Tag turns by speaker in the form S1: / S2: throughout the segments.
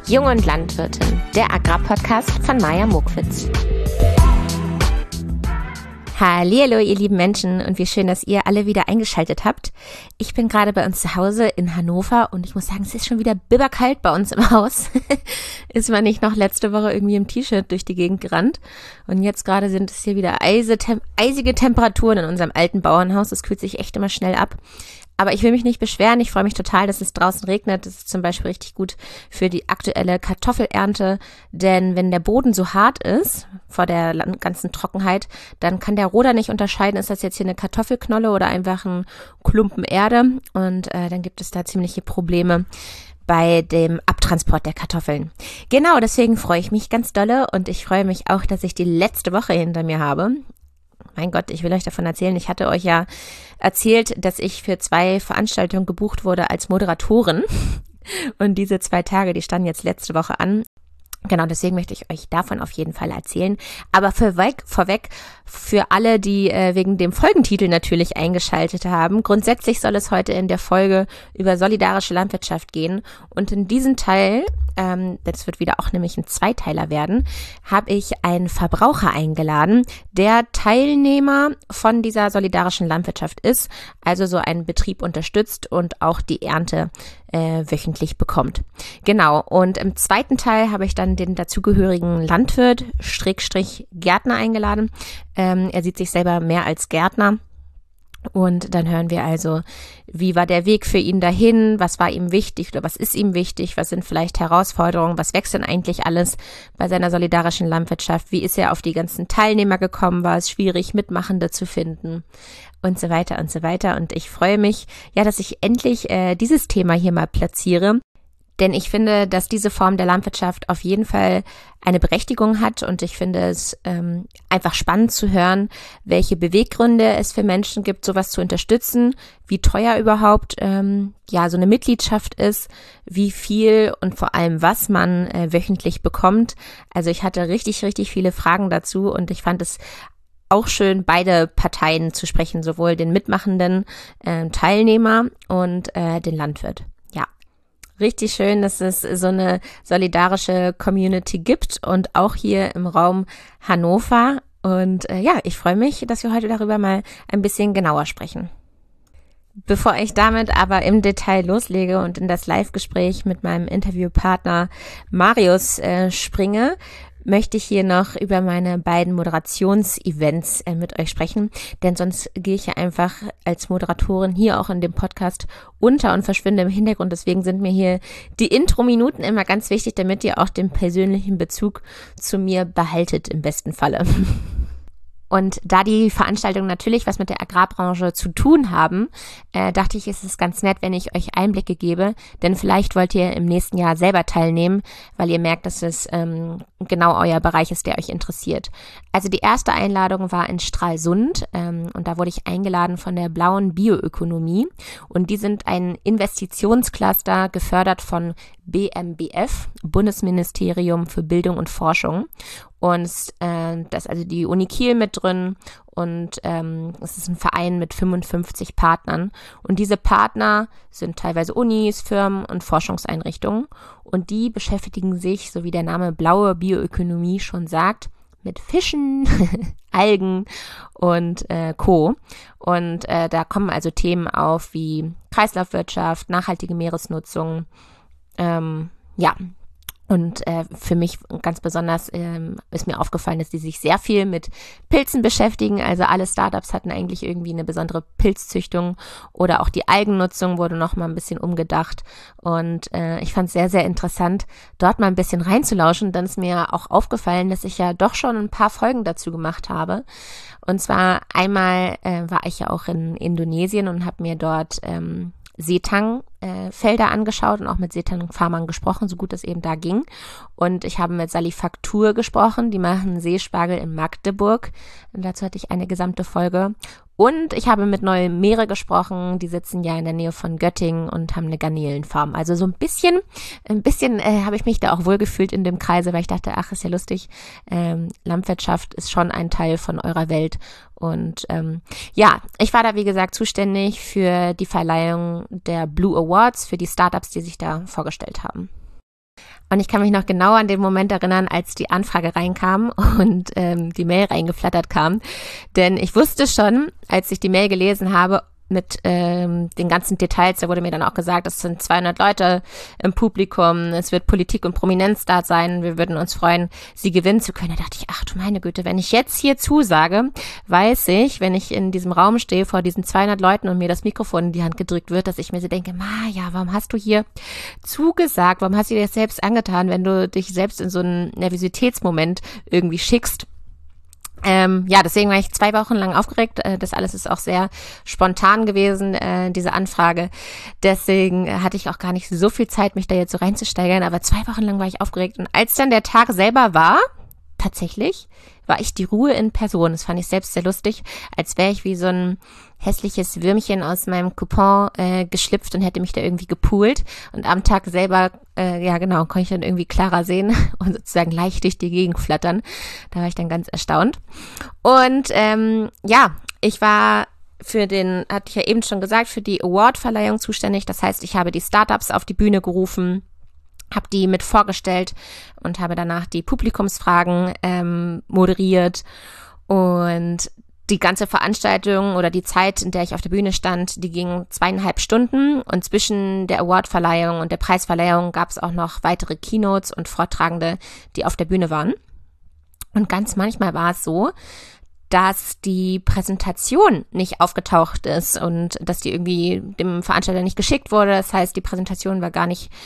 S1: Jung und Landwirtin, der Agrarpodcast von Maja Mokwitz. Hallihallo, ihr lieben Menschen, und wie schön, dass ihr alle wieder eingeschaltet habt. Ich bin gerade bei uns zu Hause in Hannover und ich muss sagen, es ist schon wieder bibberkalt bei uns im Haus. Ist man nicht noch letzte Woche irgendwie im T-Shirt durch die Gegend gerannt. Und jetzt gerade sind es hier wieder eisige Temperaturen in unserem alten Bauernhaus. Es kühlt sich echt immer schnell ab. Aber ich will mich nicht beschweren. Ich freue mich total, dass es draußen regnet. Das ist zum Beispiel richtig gut für die aktuelle Kartoffelernte. Denn wenn der Boden so hart ist, vor der ganzen Trockenheit, dann kann der Roder nicht unterscheiden, ist das jetzt hier eine Kartoffelknolle oder einfach ein Klumpen Erde. Und dann gibt es da ziemliche Probleme bei dem Abtransport der Kartoffeln. Genau, deswegen freue ich mich ganz dolle. Und ich freue mich auch, dass ich die letzte Woche hinter mir habe. Mein Gott, ich will euch davon erzählen. Ich hatte euch ja erzählt, dass ich für 2 Veranstaltungen gebucht wurde als Moderatorin. Und diese 2 Tage, die standen jetzt letzte Woche an. Genau, deswegen möchte ich euch davon auf jeden Fall erzählen. Aber vorweg, für alle, die wegen dem Folgentitel natürlich eingeschaltet haben, grundsätzlich soll es heute in der Folge über solidarische Landwirtschaft gehen. Und in diesem Teil, das wird wieder auch nämlich ein Zweiteiler werden, habe ich einen Verbraucher eingeladen, der Teilnehmer von dieser solidarischen Landwirtschaft ist, also so einen Betrieb unterstützt und auch die Ernte wöchentlich bekommt. Genau, und im zweiten Teil habe ich dann den dazugehörigen Landwirt, Gärtner eingeladen. Er sieht sich selber mehr als Gärtner. Und dann hören wir also, wie war der Weg für ihn dahin, was war ihm wichtig oder was ist ihm wichtig, was sind vielleicht Herausforderungen, was wächst denn eigentlich alles bei seiner solidarischen Landwirtschaft, wie ist er auf die ganzen Teilnehmer gekommen, war es schwierig, Mitmachende zu finden und so weiter und so weiter. Und ich freue mich, ja, dass ich endlich dieses Thema hier mal platziere. Denn ich finde, dass diese Form der Landwirtschaft auf jeden Fall eine Berechtigung hat und ich finde es einfach spannend zu hören, welche Beweggründe es für Menschen gibt, sowas zu unterstützen, wie teuer überhaupt so eine Mitgliedschaft ist, wie viel und vor allem was man wöchentlich bekommt. Also ich hatte richtig, richtig viele Fragen dazu und ich fand es auch schön, beide Parteien zu sprechen, sowohl den mitmachenden Teilnehmer und den Landwirt. Richtig schön, dass es so eine solidarische Community gibt und auch hier im Raum Hannover. Und ich freue mich, dass wir heute darüber mal ein bisschen genauer sprechen. Bevor ich damit aber im Detail loslege und in das Live-Gespräch mit meinem Interviewpartner Marius springe, möchte ich hier noch über meine beiden Moderationsevents mit euch sprechen, denn sonst gehe ich ja einfach als Moderatorin hier auch in dem Podcast unter und verschwinde im Hintergrund. Deswegen sind mir hier die Intro-Minuten immer ganz wichtig, damit ihr auch den persönlichen Bezug zu mir behaltet im besten Falle. Und da die Veranstaltungen natürlich was mit der Agrarbranche zu tun haben, dachte ich, ist es ganz nett, wenn ich euch Einblicke gebe, denn vielleicht wollt ihr im nächsten Jahr selber teilnehmen, weil ihr merkt, dass es genau euer Bereich ist, der euch interessiert. Also die erste Einladung war in Stralsund und da wurde ich eingeladen von der Blauen Bioökonomie und die sind ein Investitionscluster gefördert von BMBF, Bundesministerium für Bildung und Forschung. Und da ist also die Uni Kiel mit drin und es ist ein Verein mit 55 Partnern. Und diese Partner sind teilweise Unis, Firmen und Forschungseinrichtungen. Und die beschäftigen sich, so wie der Name Blaue Bioökonomie schon sagt, mit Fischen, Algen und Co. Und da kommen also Themen auf wie Kreislaufwirtschaft, nachhaltige Meeresnutzung, Und für mich ganz besonders ist mir aufgefallen, dass die sich sehr viel mit Pilzen beschäftigen. Also alle Startups hatten eigentlich irgendwie eine besondere Pilzzüchtung oder auch die Algennutzung wurde noch mal ein bisschen umgedacht. Und ich fand es sehr, sehr interessant, dort mal ein bisschen reinzulauschen. Dann ist mir auch aufgefallen, dass ich ja doch schon ein paar Folgen dazu gemacht habe. Und zwar einmal war ich ja auch in Indonesien und habe mir dort Seetang-Felder angeschaut und auch mit Seetang-Farmern gesprochen, so gut es eben da ging. Und ich habe mit Salifaktur gesprochen, die machen Seespargel in Magdeburg. Und dazu hatte ich eine gesamte Folge. Und ich habe mit Neue Meere gesprochen, die sitzen ja in der Nähe von Göttingen und haben eine Garnelenfarm. Also so ein bisschen habe ich mich da auch wohlgefühlt in dem Kreise, weil ich dachte, ach, ist ja lustig, Landwirtschaft ist schon ein Teil von eurer Welt. Und ich war da, wie gesagt, zuständig für die Verleihung der Blue Awards, für die Startups, die sich da vorgestellt haben. Und ich kann mich noch genau an den Moment erinnern, als die Anfrage reinkam und die Mail reingeflattert kam. Denn ich wusste schon, als ich die Mail gelesen habe, mit den ganzen Details, da wurde mir dann auch gesagt, es sind 200 Leute im Publikum, es wird Politik und Prominenz da sein, wir würden uns freuen, sie gewinnen zu können. Da dachte ich, ach du meine Güte, wenn ich jetzt hier zusage, weiß ich, wenn ich in diesem Raum stehe vor diesen 200 Leuten und mir das Mikrofon in die Hand gedrückt wird, dass ich mir so denke, ja, warum hast du hier zugesagt, warum hast du dir das selbst angetan, wenn du dich selbst in so einen Nervositätsmoment irgendwie schickst? Deswegen war ich 2 Wochen lang aufgeregt. Das alles ist auch sehr spontan gewesen, diese Anfrage. Deswegen hatte ich auch gar nicht so viel Zeit, mich da jetzt so reinzusteigern. Aber 2 Wochen lang war ich aufgeregt. Und als dann der Tag selber war, tatsächlich, war ich die Ruhe in Person. Das fand ich selbst sehr lustig, als wäre ich wie so ein hässliches Würmchen aus meinem Coupon geschlüpft und hätte mich da irgendwie gepoolt. Und am Tag selber, konnte ich dann irgendwie klarer sehen und sozusagen leicht durch die Gegend flattern. Da war ich dann ganz erstaunt. Und ich war hatte ich ja eben schon gesagt, für die Award-Verleihung zuständig. Das heißt, ich habe die Startups auf die Bühne gerufen, habe die mit vorgestellt und habe danach die Publikumsfragen moderiert. Und die ganze Veranstaltung oder die Zeit, in der ich auf der Bühne stand, die ging 2,5 Stunden. Und zwischen der Awardverleihung und der Preisverleihung gab es auch noch weitere Keynotes und Vortragende, die auf der Bühne waren. Und ganz manchmal war es so, dass die Präsentation nicht aufgetaucht ist und dass die irgendwie dem Veranstalter nicht geschickt wurde. Das heißt, die Präsentation war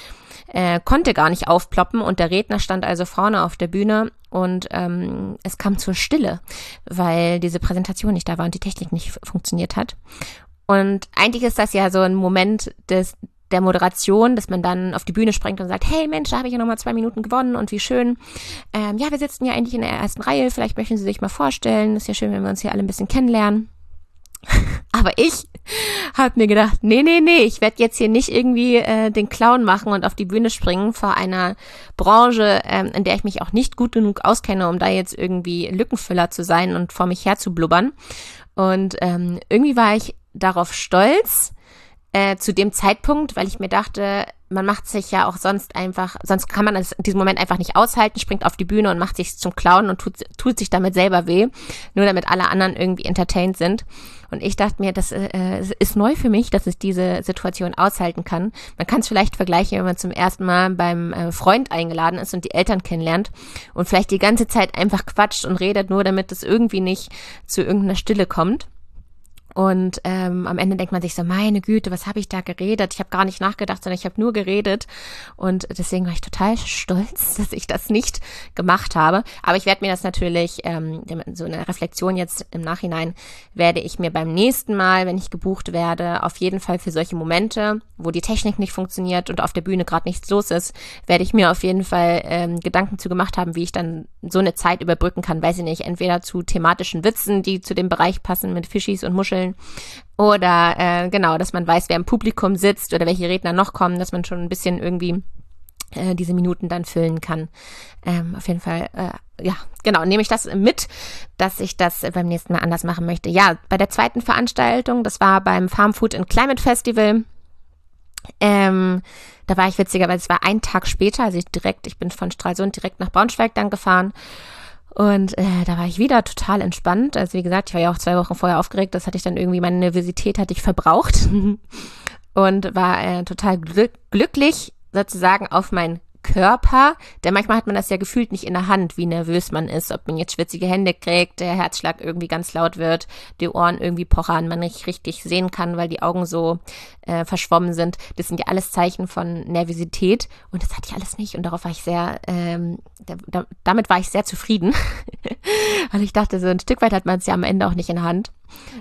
S1: konnte gar nicht aufploppen und der Redner stand also vorne auf der Bühne und es kam zur Stille, weil diese Präsentation nicht da war und die Technik nicht funktioniert hat. Und eigentlich ist das ja so ein Moment der Moderation, dass man dann auf die Bühne springt und sagt, hey Mensch, da habe ich ja nochmal 2 Minuten gewonnen und wie schön. Wir sitzen ja eigentlich in der ersten Reihe, vielleicht möchten Sie sich mal vorstellen. Ist ja schön, wenn wir uns hier alle ein bisschen kennenlernen. Aber ich habe mir gedacht, nee, ich werde jetzt hier nicht irgendwie den Clown machen und auf die Bühne springen vor einer Branche, in der ich mich auch nicht gut genug auskenne, um da jetzt irgendwie Lückenfüller zu sein und vor mich her zu blubbern. Und irgendwie war ich darauf stolz, zu dem Zeitpunkt, weil ich mir dachte, man macht sich ja auch sonst kann man das in diesem Moment einfach nicht aushalten, springt auf die Bühne und macht sich zum Clown und tut sich damit selber weh, nur damit alle anderen irgendwie entertained sind. Und ich dachte mir, das ist neu für mich, dass ich diese Situation aushalten kann. Man kann es vielleicht vergleichen, wenn man zum ersten Mal beim Freund eingeladen ist und die Eltern kennenlernt und vielleicht die ganze Zeit einfach quatscht und redet, nur damit es irgendwie nicht zu irgendeiner Stille kommt. Und am Ende denkt man sich so, meine Güte, was habe ich da geredet? Ich habe gar nicht nachgedacht, sondern ich habe nur geredet. Und deswegen war ich total stolz, dass ich das nicht gemacht habe. Aber ich werde mir das natürlich, so eine Reflexion jetzt im Nachhinein, werde ich mir beim nächsten Mal, wenn ich gebucht werde, auf jeden Fall für solche Momente, wo die Technik nicht funktioniert und auf der Bühne gerade nichts los ist, werde ich mir auf jeden Fall Gedanken zu gemacht haben, wie ich dann so eine Zeit überbrücken kann. Weiß ich nicht, entweder zu thematischen Witzen, die zu dem Bereich passen mit Fischis und Muscheln, oder dass man weiß, wer im Publikum sitzt oder welche Redner noch kommen, dass man schon ein bisschen irgendwie diese Minuten dann füllen kann. Auf jeden Fall, nehme ich das mit, dass ich das beim nächsten Mal anders machen möchte. Ja, bei der zweiten Veranstaltung, das war beim Farm Food and Climate Festival, da war ich witzigerweise, es war 1 Tag später, also ich bin von Stralsund direkt nach Braunschweig dann gefahren. Und da war ich wieder total entspannt. Also wie gesagt, ich war ja auch 2 Wochen vorher aufgeregt. Das hatte ich dann irgendwie, meine Nervosität hatte ich verbraucht und war total glücklich sozusagen auf meinen Körper. Denn manchmal hat man das ja gefühlt nicht in der Hand, wie nervös man ist. Ob man jetzt schwitzige Hände kriegt, der Herzschlag irgendwie ganz laut wird, die Ohren irgendwie pochern, man nicht richtig sehen kann, weil die Augen so verschwommen sind. Das sind ja alles Zeichen von Nervosität und das hatte ich alles nicht und darauf war ich damit war ich sehr zufrieden. Weil ich dachte, so ein Stück weit hat man es ja am Ende auch nicht in der Hand.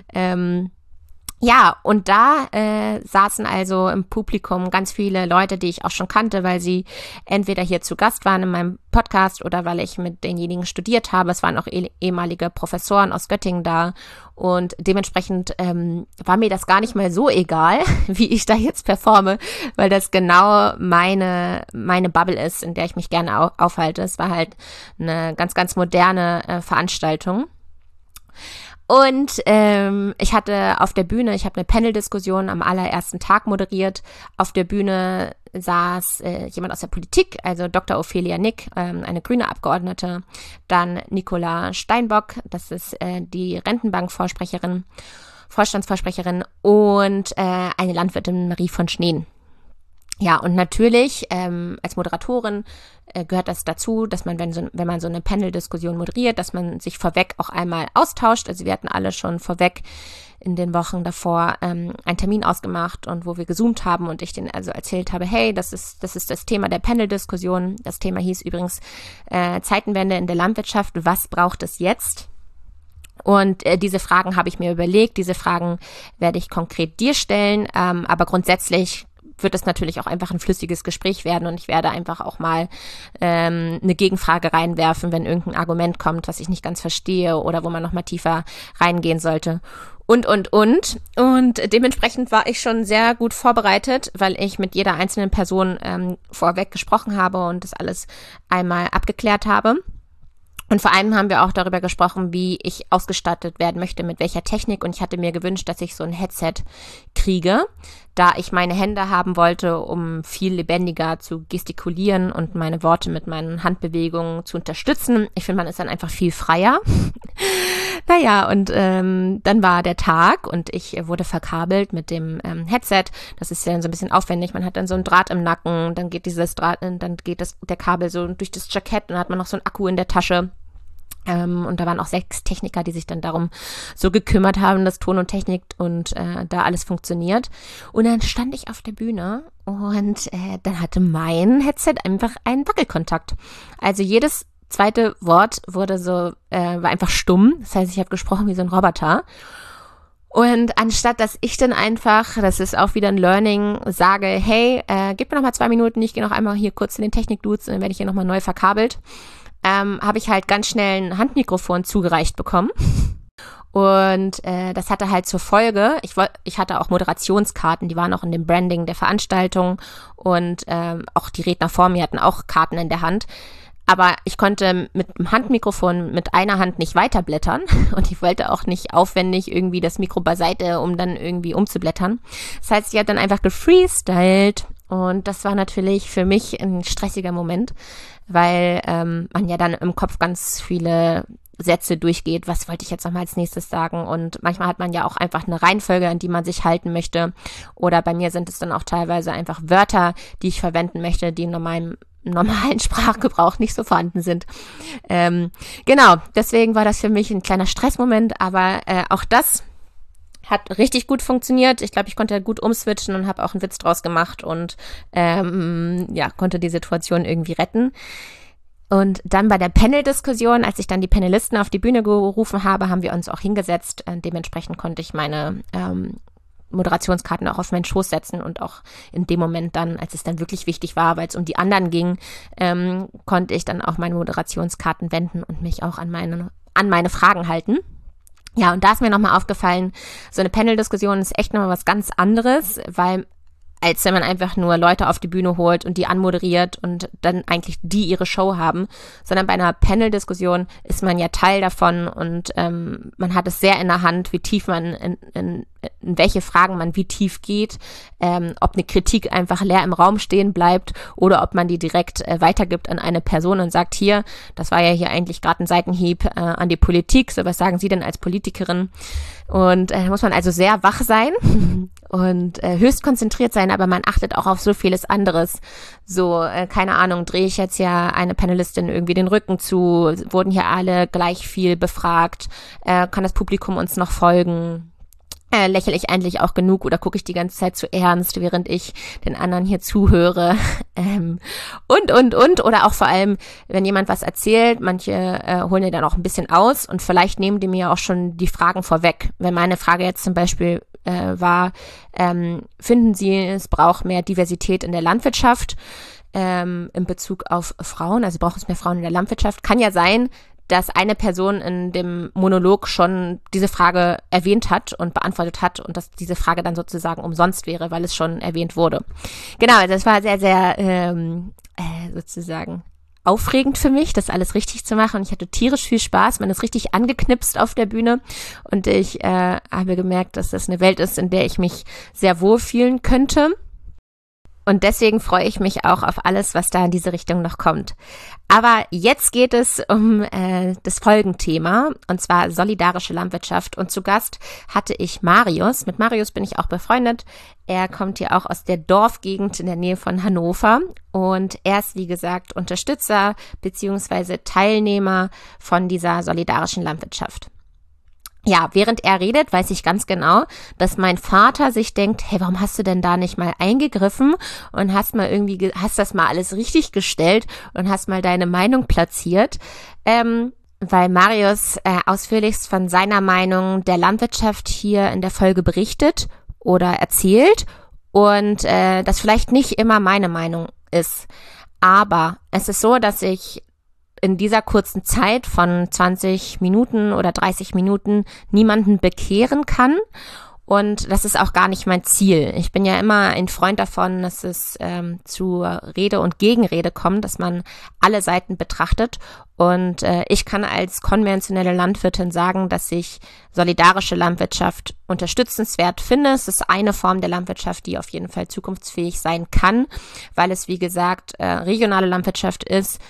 S1: Und da saßen also im Publikum ganz viele Leute, die ich auch schon kannte, weil sie entweder hier zu Gast waren in meinem Podcast oder weil ich mit denjenigen studiert habe. Es waren auch ehemalige Professoren aus Göttingen da und dementsprechend war mir das gar nicht mal so egal, wie ich da jetzt performe, weil das genau meine Bubble ist, in der ich mich gerne aufhalte. Es war halt eine ganz, ganz moderne Veranstaltung. Und ich hatte auf der Bühne, ich habe eine Panel-Diskussion am allerersten Tag moderiert. Auf der Bühne saß jemand aus der Politik, also Dr. Ophelia Nick, eine grüne Abgeordnete, dann Nicola Steinbock, das ist die Rentenbank-Vorstandsvorsprecherin und eine Landwirtin Marie von Schneen. Ja, und natürlich als Moderatorin gehört das dazu, dass man, wenn man so eine Panel-Diskussion moderiert, dass man sich vorweg auch einmal austauscht. Also wir hatten alle schon vorweg in den Wochen davor einen Termin ausgemacht und wo wir gezoomt haben und ich denen also erzählt habe, hey, das ist das Thema der Panel-Diskussion. Das Thema hieß übrigens Zeitenwende in der Landwirtschaft. Was braucht es jetzt? Und diese Fragen habe ich mir überlegt. Diese Fragen werde ich konkret dir stellen, aber grundsätzlich wird es natürlich auch einfach ein flüssiges Gespräch werden und ich werde einfach auch mal eine Gegenfrage reinwerfen, wenn irgendein Argument kommt, was ich nicht ganz verstehe oder wo man noch mal tiefer reingehen sollte. Und dementsprechend war ich schon sehr gut vorbereitet, weil ich mit jeder einzelnen Person vorweg gesprochen habe und das alles einmal abgeklärt habe. Und vor allem haben wir auch darüber gesprochen, wie ich ausgestattet werden möchte, mit welcher Technik. Und ich hatte mir gewünscht, dass ich so ein Headset kriege, da ich meine Hände haben wollte, um viel lebendiger zu gestikulieren und meine Worte mit meinen Handbewegungen zu unterstützen. Ich finde, man ist dann einfach viel freier. Naja, und dann war der Tag und ich wurde verkabelt mit dem Headset. Das ist ja so ein bisschen aufwendig. Man hat dann so ein Draht im Nacken, dann geht der Kabel so durch das Jackett und dann hat man noch so einen Akku in der Tasche. Und da waren auch 6 Techniker, die sich dann darum so gekümmert haben, dass Ton und Technik und da alles funktioniert. Und dann stand ich auf der Bühne und dann hatte mein Headset einfach einen Wackelkontakt. Also jedes zweite Wort war einfach stumm. Das heißt, ich habe gesprochen wie so ein Roboter. Und anstatt, dass ich dann einfach, das ist auch wieder ein Learning, sage, hey, gib mir noch mal 2 Minuten, ich gehe noch einmal hier kurz in den Technik-Dudes und dann werde ich hier noch mal neu verkabelt, habe ich halt ganz schnell ein Handmikrofon zugereicht bekommen. Und das hatte halt zur Folge, ich hatte auch Moderationskarten, die waren auch in dem Branding der Veranstaltung und auch die Redner vor mir hatten auch Karten in der Hand. Aber ich konnte mit dem Handmikrofon mit einer Hand nicht weiterblättern und ich wollte auch nicht aufwendig irgendwie das Mikro beiseite, um dann irgendwie umzublättern. Das heißt, ich habe dann einfach gefreestylt und das war natürlich für mich ein stressiger Moment, weil man ja dann im Kopf ganz viele Sätze durchgeht, was wollte ich jetzt nochmal als nächstes sagen und manchmal hat man ja auch einfach eine Reihenfolge, an die man sich halten möchte oder bei mir sind es dann auch teilweise einfach Wörter, die ich verwenden möchte, die in meinem normalen Sprachgebrauch nicht so vorhanden sind. Genau, deswegen war das für mich ein kleiner Stressmoment, aber auch das hat richtig gut funktioniert. Ich glaube, ich konnte gut umswitchen und habe auch einen Witz draus gemacht und konnte die Situation irgendwie retten. Und dann bei der Panel-Diskussion, als ich dann die Panelisten auf die Bühne gerufen habe, haben wir uns auch hingesetzt. Dementsprechend konnte ich meine Moderationskarten auch auf meinen Schoß setzen und auch in dem Moment dann, als es dann wirklich wichtig war, weil es um die anderen ging, konnte ich dann auch meine Moderationskarten wenden und mich auch an meine Fragen halten. Ja, und da ist mir nochmal aufgefallen, so eine Panel-Diskussion ist echt nochmal was ganz anderes, weil als wenn man einfach nur Leute auf die Bühne holt und die anmoderiert und dann eigentlich die ihre Show haben, sondern bei einer Panel-Diskussion ist man ja Teil davon und man hat es sehr in der Hand, wie tief man in welche Fragen man wie tief geht, ob eine Kritik einfach leer im Raum stehen bleibt oder ob man die direkt weitergibt an eine Person und sagt, hier, das war ja hier eigentlich gerade ein Seitenhieb an die Politik, so was sagen Sie denn als Politikerin? Und muss man also sehr wach sein und höchst konzentriert sein, aber man achtet auch auf so vieles anderes. So, keine Ahnung, drehe ich jetzt ja eine Panelistin irgendwie den Rücken zu, wurden hier alle gleich viel befragt, kann das Publikum uns noch folgen? Lächle ich eigentlich auch genug oder gucke ich die ganze Zeit zu ernst, während ich den anderen hier zuhöre und oder auch vor allem, wenn jemand was erzählt, manche holen ja dann auch ein bisschen aus und vielleicht nehmen die mir auch schon die Fragen vorweg. Wenn meine Frage jetzt zum Beispiel war, finden Sie, es braucht mehr Diversität in der Landwirtschaft in Bezug auf Frauen, also braucht es mehr Frauen in der Landwirtschaft, kann ja sein, dass eine Person in dem Monolog schon diese Frage erwähnt hat und beantwortet hat und dass diese Frage dann sozusagen umsonst wäre, weil es schon erwähnt wurde. Genau, also das war sehr, sehr sozusagen aufregend für mich, das alles richtig zu machen. Ich hatte tierisch viel Spaß, man ist richtig angeknipst auf der Bühne und ich habe gemerkt, dass das eine Welt ist, in der ich mich sehr wohlfühlen könnte. Und deswegen freue ich mich auch auf alles, was da in diese Richtung noch kommt. Aber jetzt geht es um das Folgenthema, und zwar solidarische Landwirtschaft. Und zu Gast hatte ich Marius. Mit Marius bin ich auch befreundet. Er kommt hier auch aus der Dorfgegend in der Nähe von Hannover. Und er ist, wie gesagt, Unterstützer bzw. Teilnehmer von dieser solidarischen Landwirtschaft. Ja, während er redet, weiß ich ganz genau, dass mein Vater sich denkt, hey, warum hast du denn da nicht mal eingegriffen und hast das mal alles richtig gestellt und hast mal deine Meinung platziert, weil Marius ausführlichst von seiner Meinung der Landwirtschaft hier in der Folge berichtet oder erzählt und das vielleicht nicht immer meine Meinung ist. Aber es ist so, dass ich in dieser kurzen Zeit von 20 Minuten oder 30 Minuten niemanden bekehren kann. Und das ist auch gar nicht mein Ziel. Ich bin ja immer ein Freund davon, dass es zu Rede und Gegenrede kommt, dass man alle Seiten betrachtet. Und ich kann als konventionelle Landwirtin sagen, dass ich solidarische Landwirtschaft unterstützenswert finde. Es ist eine Form der Landwirtschaft, die auf jeden Fall zukunftsfähig sein kann, weil es, wie gesagt, regionale Landwirtschaft ist,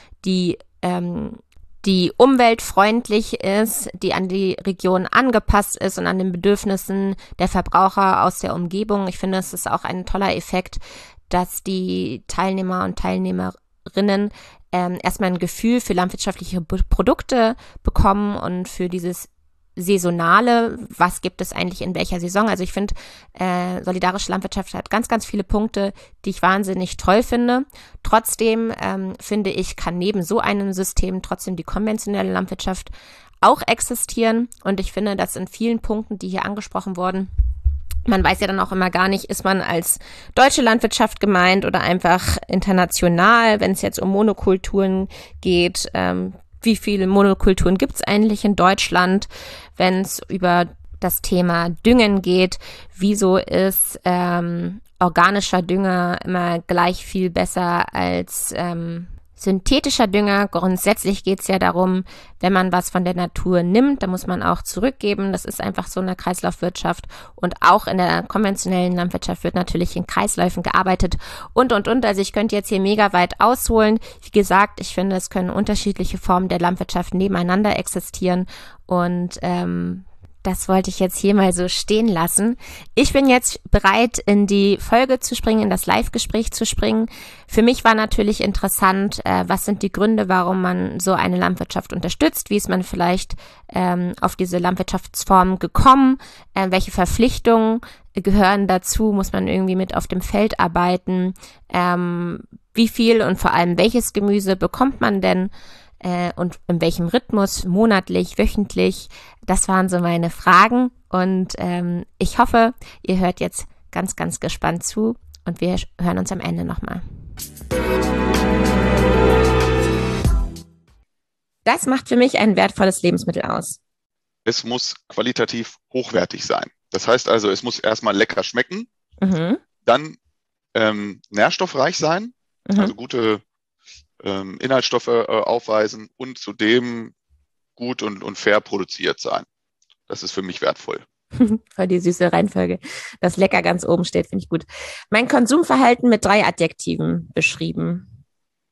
S1: die umweltfreundlich ist, die an die Region angepasst ist und an den Bedürfnissen der Verbraucher aus der Umgebung. Ich finde, es ist auch ein toller Effekt, dass die Teilnehmer und Teilnehmerinnen erstmal ein Gefühl für landwirtschaftliche Produkte bekommen und für dieses Saisonale, was gibt es eigentlich in welcher Saison. Also ich finde, solidarische Landwirtschaft hat ganz, ganz viele Punkte, die ich wahnsinnig toll finde. Trotzdem finde ich, kann neben so einem System trotzdem die konventionelle Landwirtschaft auch existieren. Und ich finde, dass in vielen Punkten, die hier angesprochen wurden, man weiß ja dann auch immer gar nicht, ist man als deutsche Landwirtschaft gemeint oder einfach international, wenn es jetzt um Monokulturen geht. Wie viele Monokulturen gibt es eigentlich in Deutschland, wenn es über das Thema Düngen geht? Wieso ist organischer Dünger immer gleich viel besser als synthetischer Dünger? Grundsätzlich geht es ja darum, wenn man was von der Natur nimmt, dann muss man auch zurückgeben. Das ist einfach so eine Kreislaufwirtschaft. Und auch in der konventionellen Landwirtschaft wird natürlich in Kreisläufen gearbeitet und. Also ich könnte jetzt hier mega weit ausholen. Wie gesagt, ich finde, es können unterschiedliche Formen der Landwirtschaft nebeneinander existieren und das wollte ich jetzt hier mal so stehen lassen. Ich bin jetzt bereit, in die Folge zu springen, in das Live-Gespräch zu springen. Für mich war natürlich interessant, was sind die Gründe, warum man so eine Landwirtschaft unterstützt? Wie ist man vielleicht auf diese Landwirtschaftsform gekommen? Welche Verpflichtungen gehören dazu? Muss man irgendwie mit auf dem Feld arbeiten? Wie viel und vor allem welches Gemüse bekommt man denn? Und in welchem Rhythmus, monatlich, wöchentlich, das waren so meine Fragen und ich hoffe, ihr hört jetzt ganz, ganz gespannt zu und wir hören uns am Ende nochmal. Das macht für mich ein wertvolles Lebensmittel aus.
S2: Es muss qualitativ hochwertig sein. Das heißt also, es muss erstmal lecker schmecken, dann nährstoffreich sein, also gute Inhaltsstoffe aufweisen und zudem gut und fair produziert sein. Das ist für mich wertvoll.
S1: Voll die süße Reihenfolge. Das lecker ganz oben steht, finde ich gut. Mein Konsumverhalten mit 3 Adjektiven beschrieben.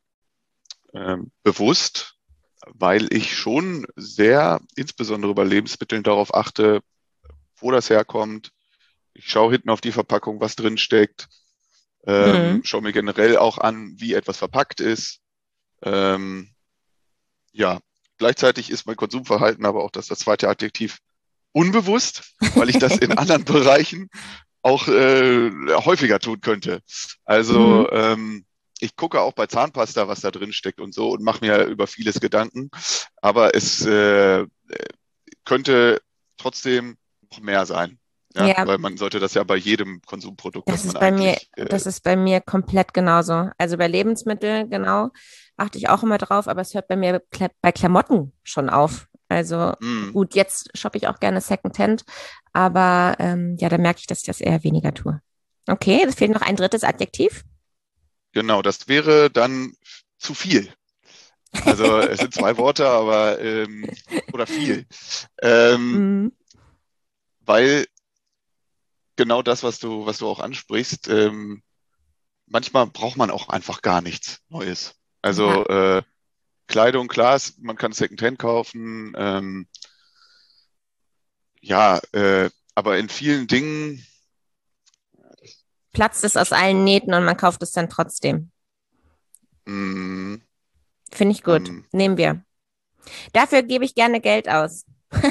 S2: Bewusst, weil ich schon sehr, insbesondere bei Lebensmitteln, darauf achte, wo das herkommt. Ich schaue hinten auf die Verpackung, was drin steckt. Schaue mir generell auch an, wie etwas verpackt ist. Gleichzeitig ist mein Konsumverhalten aber auch das zweite Adjektiv unbewusst, weil ich das in anderen Bereichen auch häufiger tun könnte. Also ich gucke auch bei Zahnpasta, was da drin steckt und so und mache mir über vieles Gedanken, aber es könnte trotzdem noch mehr sein. Ja, weil man sollte das ja bei jedem Konsumprodukt,
S1: das ist bei mir komplett genauso. Also bei Lebensmitteln, genau, achte ich auch immer drauf, aber es hört bei mir bei Klamotten schon auf. Also gut, jetzt shoppe ich auch gerne Secondhand, aber da merke ich, dass ich das eher weniger tue. Okay, es fehlt noch ein drittes Adjektiv.
S2: Genau, das wäre dann zu viel. Also es sind 2 Worte, aber oder viel. Weil genau das, was du auch ansprichst, manchmal braucht man auch einfach gar nichts Neues.
S1: Ja.
S2: Also Kleidung, klar, man kann Secondhand kaufen, ja, aber in vielen Dingen,
S1: Platzt es aus allen Nähten und man kauft es dann trotzdem.
S2: mh,
S1: Finde ich gut.
S2: ähm,
S1: Nehmen wir. Dafür gebe ich gerne Geld aus.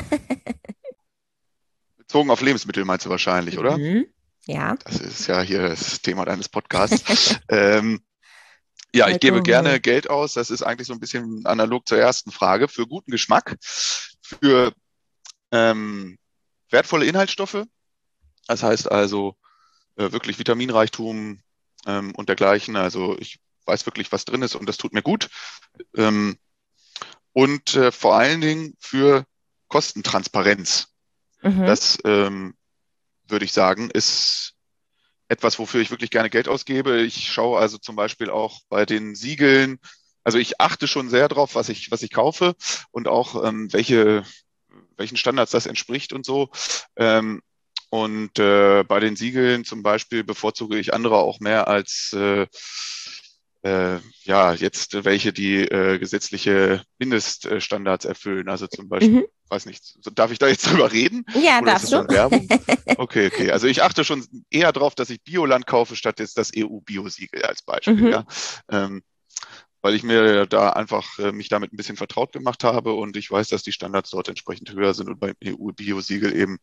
S2: bezogen auf Lebensmittel meinst du wahrscheinlich, oder?
S1: Mhm. Ja.
S2: Das ist ja hier das Thema deines Podcasts. Ja, ich gebe
S1: Alkohol.
S2: gerne Geld aus. Das ist eigentlich so ein bisschen analog zur ersten Frage. Für guten Geschmack, für ähm, wertvolle Inhaltsstoffe. Das heißt also wirklich Vitaminreichtum und dergleichen. Also ich weiß wirklich, was drin ist und das tut mir gut. Ähm, und vor allen Dingen für Kostentransparenz.
S1: Mhm.
S2: Das würde ich sagen, ist etwas, wofür ich wirklich gerne Geld ausgebe. Ich schaue also zum Beispiel auch bei den Siegeln. Also ich achte schon sehr drauf, was ich kaufe und auch welchen Standards das entspricht und so. Ähm, und bei den Siegeln zum Beispiel bevorzuge ich andere auch mehr als ja, jetzt welche, die gesetzliche Mindeststandards erfüllen. Also zum Beispiel,
S1: Mhm.
S2: weiß nicht, darf ich da jetzt drüber reden
S1: Ja,
S2: oder ist
S1: darfst
S2: es
S1: du?
S2: schon Werbung? Okay, okay. Also ich achte schon eher darauf, dass ich Bioland kaufe, statt jetzt das EU-Bio-Siegel als Beispiel,
S1: Mhm.
S2: ja. Ähm, weil ich mir da einfach mich damit ein bisschen vertraut gemacht habe und ich weiß, dass die Standards dort entsprechend höher sind und beim EU-Bio-Siegel eben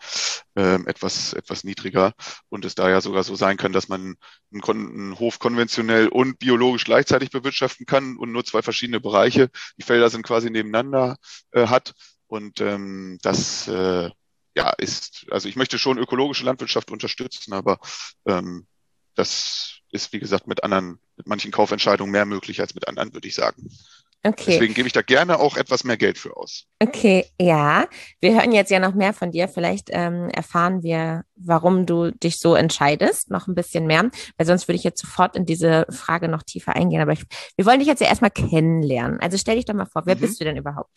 S2: etwas niedriger und es da ja sogar so sein kann, dass man einen Hof konventionell und biologisch gleichzeitig bewirtschaften kann und nur zwei verschiedene Bereiche, die Felder sind quasi nebeneinander hat und das ja ist, also ich möchte schon ökologische Landwirtschaft unterstützen, aber ähm, das ist, wie gesagt, mit manchen Kaufentscheidungen mehr möglich als mit anderen, würde ich sagen.
S1: Okay.
S2: Deswegen gebe ich da gerne auch etwas mehr Geld für aus.
S1: Okay, ja. Wir hören jetzt ja noch mehr von dir. Vielleicht erfahren wir, warum du dich so entscheidest, noch ein bisschen mehr, weil sonst würde ich jetzt sofort in diese Frage noch tiefer eingehen. Aber wir wollen dich jetzt ja erstmal kennenlernen. Also stell dich doch mal vor, wer
S2: Mhm.
S1: bist du denn überhaupt?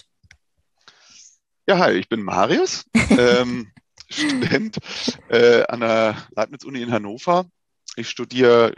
S2: Ja, hi, ich bin Marius, ähm, Student an der Leibniz-Uni in Hannover. Ich studiere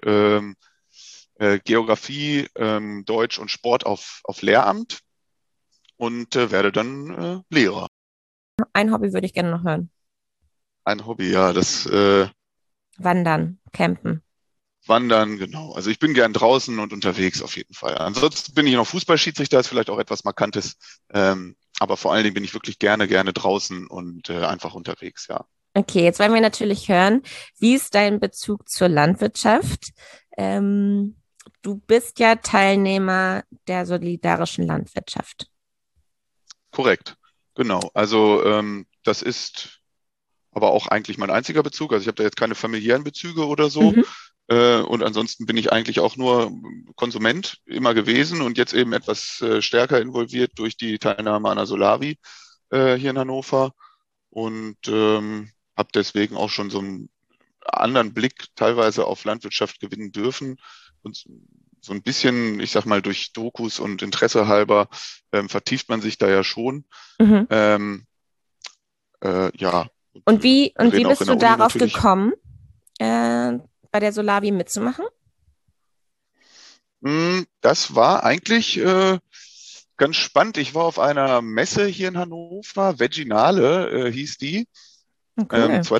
S2: Geografie, Deutsch und Sport auf Lehramt und werde dann Lehrer.
S1: Ein Hobby würde ich gerne noch hören.
S2: Ein Hobby, ja, das
S1: Wandern, campen.
S2: Wandern, genau. Also ich bin gern draußen und unterwegs auf jeden Fall. Ansonsten bin ich noch Fußballschiedsrichter, ist vielleicht auch etwas Markantes. Aber vor allen Dingen bin ich wirklich gerne draußen und einfach unterwegs, ja.
S1: Okay, jetzt wollen wir natürlich hören, wie ist dein Bezug zur Landwirtschaft? Ähm, Du bist ja Teilnehmer der solidarischen Landwirtschaft.
S2: Korrekt. Genau. Also das ist aber auch eigentlich mein einziger Bezug. Also ich habe da jetzt keine familiären Bezüge oder so.
S1: Mhm.
S2: Und ansonsten bin ich eigentlich auch nur Konsument immer gewesen und jetzt eben etwas stärker involviert durch die Teilnahme an der Solavi hier in Hannover und habe deswegen auch schon so einen anderen Blick teilweise auf Landwirtschaft gewinnen dürfen und so ein bisschen, ich sag mal, durch Dokus und Interesse halber vertieft man sich da ja schon.
S1: Mhm.
S2: Ähm, ja, und wir
S1: Und wie
S2: reden auch in
S1: bist du
S2: der Uni
S1: darauf
S2: natürlich.
S1: gekommen, bei der Solavi mitzumachen?
S2: Das war eigentlich ganz spannend. Ich war auf einer Messe hier in Hannover, Veginale hieß die,
S1: Oh, cool.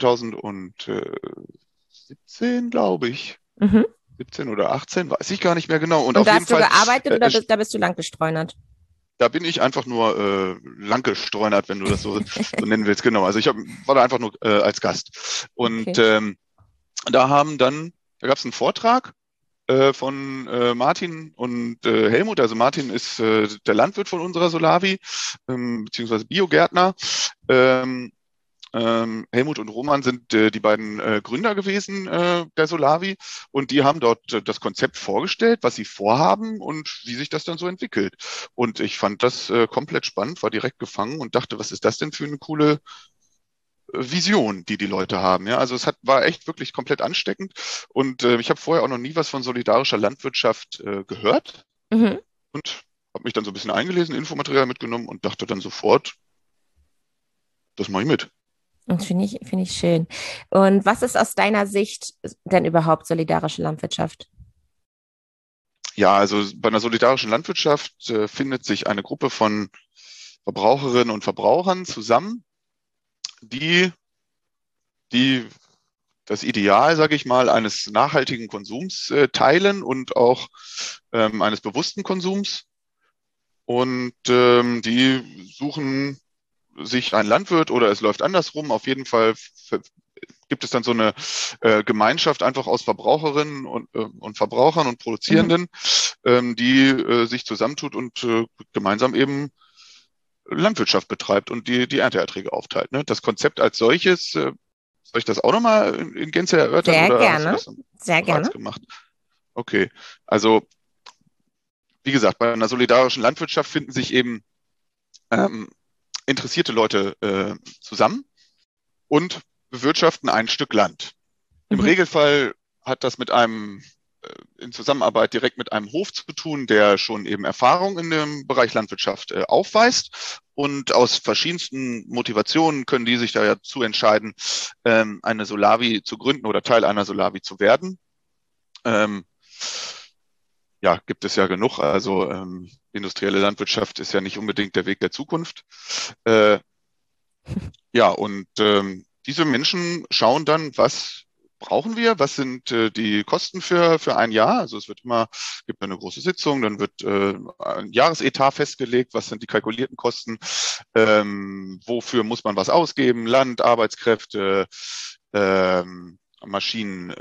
S2: 2017, glaube ich.
S1: Mhm.
S2: 17 oder 18, weiß ich gar nicht mehr genau. Und
S1: Und
S2: auf
S1: da
S2: jeden
S1: hast du
S2: Fall,
S1: gearbeitet oder
S2: äh,
S1: da bist du lang gestreunert?
S2: da bin ich einfach nur lang gestreunert, wenn du das so nennen willst. Genau. Also war da einfach nur als Gast. Und
S1: Okay.
S2: da gab es einen Vortrag von Martin und Helmut. Also Martin ist der Landwirt von unserer Solavi, beziehungsweise Biogärtner. Ähm, Helmut und Roman sind die beiden Gründer gewesen der Solavi und die haben dort das Konzept vorgestellt, was sie vorhaben und wie sich das dann so entwickelt. Und ich fand das komplett spannend, war direkt gefangen und dachte, was ist das denn für eine coole Vision, die Leute haben. Ja, also war echt wirklich komplett ansteckend und ich habe vorher auch noch nie was von solidarischer Landwirtschaft gehört
S1: Mhm.
S2: und habe mich dann so ein bisschen eingelesen, Infomaterial mitgenommen und dachte dann sofort, das mache ich mit.
S1: Das finde ich schön. Und was ist aus deiner Sicht denn überhaupt solidarische Landwirtschaft?
S2: Ja, also bei einer solidarischen Landwirtschaft findet sich eine Gruppe von Verbraucherinnen und Verbrauchern zusammen, die das Ideal, sage ich mal, eines nachhaltigen Konsums teilen und auch eines bewussten Konsums. Und die suchen sich einen Landwirt oder es läuft andersrum. Auf jeden Fall gibt es dann so eine Gemeinschaft einfach aus Verbraucherinnen und Verbrauchern und Produzierenden, die sich zusammentut und gemeinsam eben Landwirtschaft betreibt und die Ernteerträge aufteilt. Ne? Das Konzept als solches, soll ich das auch nochmal in Gänze erörtern
S1: Sehr
S2: oder hast du
S1: gerne,
S2: das
S1: sehr
S2: bereits
S1: gerne.
S2: gemacht? Okay, also wie gesagt, bei einer solidarischen Landwirtschaft finden sich eben interessierte Leute zusammen und bewirtschaften ein Stück Land. Im Regelfall hat das mit einem in Zusammenarbeit direkt mit einem Hof zu tun, der schon eben Erfahrung in dem Bereich Landwirtschaft aufweist. Und aus verschiedensten Motivationen können die sich da ja zu entscheiden, eine Solavi zu gründen oder Teil einer Solavi zu werden. Ja, gibt es ja genug. Also industrielle Landwirtschaft ist ja nicht unbedingt der Weg der Zukunft. Ja, und diese Menschen schauen dann, was brauchen wir, was sind die Kosten für ein Jahr. Also es gibt eine große Sitzung, dann wird ein Jahresetat festgelegt, was sind die kalkulierten Kosten, wofür muss man was ausgeben, Land, Arbeitskräfte, Maschinen,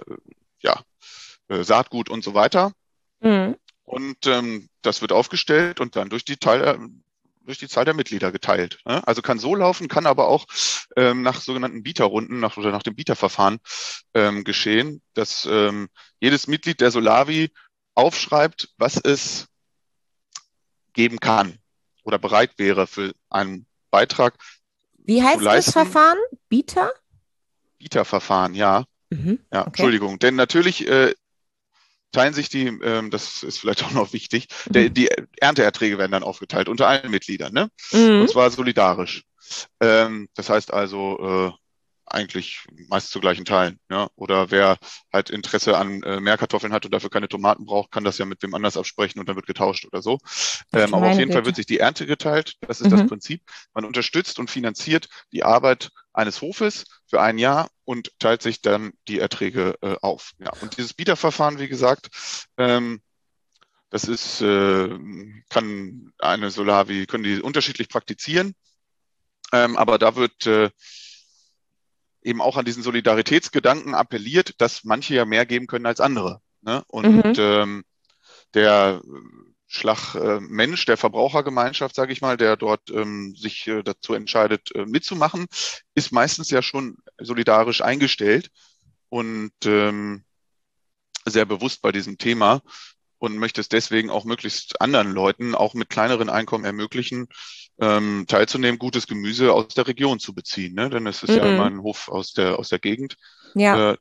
S2: Saatgut und so weiter.
S1: Mhm.
S2: Und das wird aufgestellt und dann durch die Zahl der Mitglieder geteilt. Ne? Also kann so laufen, kann aber auch nach sogenannten Bieterrunden oder nach dem Bieterverfahren geschehen, dass jedes Mitglied der Solavi aufschreibt, was es geben kann oder bereit wäre für einen Beitrag
S1: Wie
S2: zu
S1: heißt das
S2: leisten.
S1: Verfahren? Bieter?
S2: Bieterverfahren, ja. Ja,
S1: Okay.
S2: Entschuldigung. Denn natürlich teilen sich das ist vielleicht auch noch wichtig, die Ernteerträge werden dann aufgeteilt unter allen Mitgliedern, ne? Und zwar solidarisch. Das heißt also eigentlich meist zu gleichen Teilen, ja? Oder wer halt Interesse an mehr Kartoffeln hat und dafür keine Tomaten braucht, kann das ja mit wem anders absprechen und dann wird getauscht oder so. Aber auf jeden Fall wird sich die Ernte geteilt. Das ist das Prinzip. Man unterstützt und finanziert die Arbeit eines Hofes für ein Jahr und teilt sich dann die Erträge auf. Ja. Und dieses Bieterverfahren, wie gesagt, das ist, können die unterschiedlich praktizieren. Aber da wird eben auch an diesen Solidaritätsgedanken appelliert, dass manche ja mehr geben können als andere. Ne? Und der Schlagmensch der Verbrauchergemeinschaft, sage ich mal, der dort sich dazu entscheidet, mitzumachen, ist meistens ja schon solidarisch eingestellt und sehr bewusst bei diesem Thema und möchte es deswegen auch möglichst anderen Leuten, auch mit kleineren Einkommen ermöglichen, teilzunehmen, gutes Gemüse aus der Region zu beziehen. Ne? Denn es ist ja immer ein Hof aus der Gegend.
S1: Ja.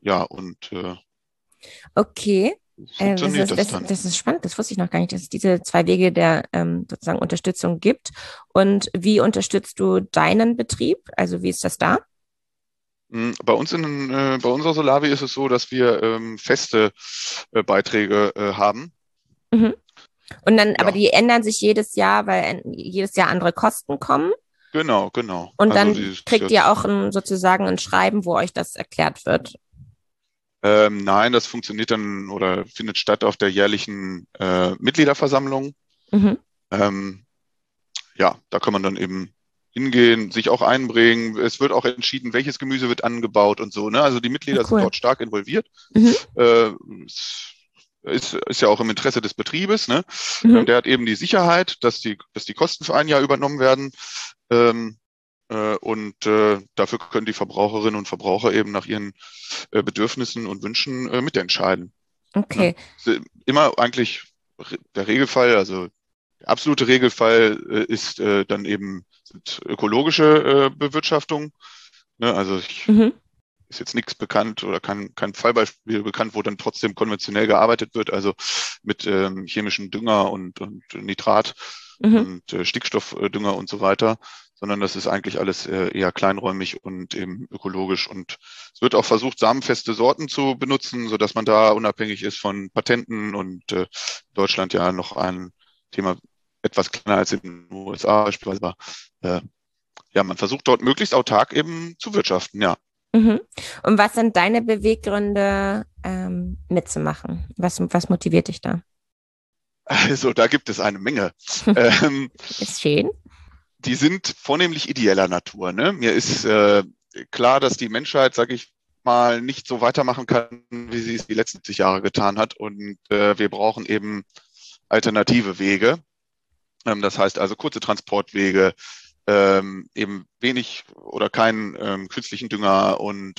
S2: So
S1: Okay.
S2: funktioniert das dann.
S1: Das ist spannend, das wusste ich noch gar nicht, dass es diese zwei Wege der sozusagen Unterstützung gibt. Und wie unterstützt du deinen Betrieb? Also wie ist das da?
S2: Bei unserer Solavi ist es so, dass wir feste Beiträge haben.
S1: Und dann, aber die ändern sich jedes Jahr, weil jedes Jahr andere Kosten kommen.
S2: Genau.
S1: Und dann kriegt ihr auch sozusagen ein Schreiben, wo euch das erklärt wird.
S2: Nein, das funktioniert dann oder findet statt auf der jährlichen Mitgliederversammlung. Ja, da kann man dann eben hingehen, sich auch einbringen. Es wird auch entschieden, welches Gemüse wird angebaut und so. Ne? Also die Mitglieder sind dort stark involviert. Ist ja auch im Interesse des Betriebes. Ne? Der hat eben die Sicherheit, dass die Kosten für ein Jahr übernommen werden. Und dafür können die Verbraucherinnen und Verbraucher eben nach ihren Bedürfnissen und Wünschen mitentscheiden.
S1: Okay.
S2: Ja? Immer eigentlich der Regelfall, also der absolute Regelfall ist dann eben ökologische Bewirtschaftung. Ne? Also ist jetzt nichts bekannt oder kein Fallbeispiel bekannt, wo dann trotzdem konventionell gearbeitet wird, also mit chemischem Dünger und Nitrat und Stickstoffdünger und so weiter, sondern das ist eigentlich alles eher kleinräumig und eben ökologisch. Und es wird auch versucht, samenfeste Sorten zu benutzen, sodass man da unabhängig ist von Patenten und Deutschland ja noch ein Thema etwas kleiner als in den USA beispielsweise. Aber ja, man versucht dort möglichst autark eben zu wirtschaften, ja.
S1: Mhm. Und was sind deine Beweggründe, mitzumachen? Was motiviert dich da?
S2: Also da gibt es eine Menge. Ähm,
S1: Ist schön.
S2: Die sind vornehmlich ideeller Natur. Ne? Mir ist klar, dass die Menschheit, sage ich mal, nicht so weitermachen kann, wie sie es die letzten 70 Jahre getan hat. Und wir brauchen eben alternative Wege. Das heißt also kurze Transportwege, eben wenig oder keinen künstlichen Dünger und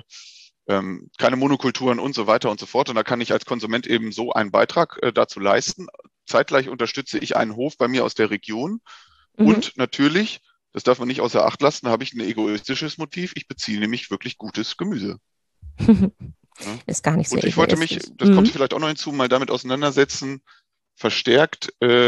S2: keine Monokulturen und so weiter und so fort. Und da kann ich als Konsument eben so einen Beitrag dazu leisten. Zeitgleich unterstütze ich einen Hof bei mir aus der Region.
S1: Mhm.
S2: Und natürlich, das darf man nicht außer Acht lassen, da habe ich ein egoistisches Motiv. Ich beziehe nämlich wirklich gutes Gemüse. Ja.
S1: Ist gar nicht so
S2: Und ich wollte mich,
S1: egoistisch.
S2: das kommt vielleicht auch noch hinzu, mal damit auseinandersetzen, verstärkt,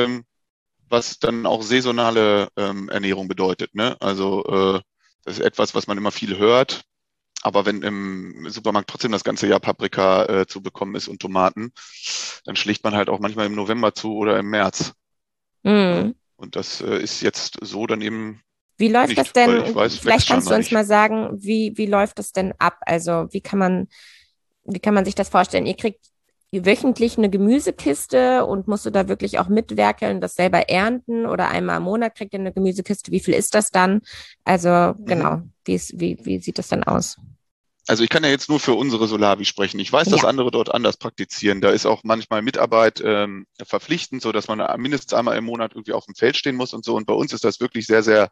S2: was dann auch saisonale Ernährung bedeutet. Ne? Also das ist etwas, was man immer viel hört. Aber wenn im Supermarkt trotzdem das ganze Jahr Paprika zu bekommen ist und Tomaten, dann schlägt man halt auch manchmal im November zu oder im März. Ja?
S1: Mhm.
S2: Und das ist jetzt so dann eben
S1: Wie läuft das
S2: nicht, weil ich
S1: denn?
S2: weiß,
S1: Vielleicht
S2: wächst
S1: kannst du
S2: scheinbar
S1: uns
S2: nicht.
S1: mal sagen, wie läuft das denn ab? Also wie kann man sich das vorstellen? Ihr kriegt wöchentlich eine Gemüsekiste und musst du da wirklich auch mitwerkeln, das selber ernten oder einmal im Monat kriegt ihr eine Gemüsekiste? Wie viel ist das dann? Also
S2: Mhm.
S1: genau, wie sieht das dann aus?
S2: Also ich kann ja jetzt nur für unsere Solavi sprechen. Ich weiß, dass
S1: Ja.
S2: andere dort anders praktizieren. Da ist auch manchmal Mitarbeit verpflichtend, so dass man mindestens einmal im Monat irgendwie auf dem Feld stehen muss und so. Und bei uns ist das wirklich sehr, sehr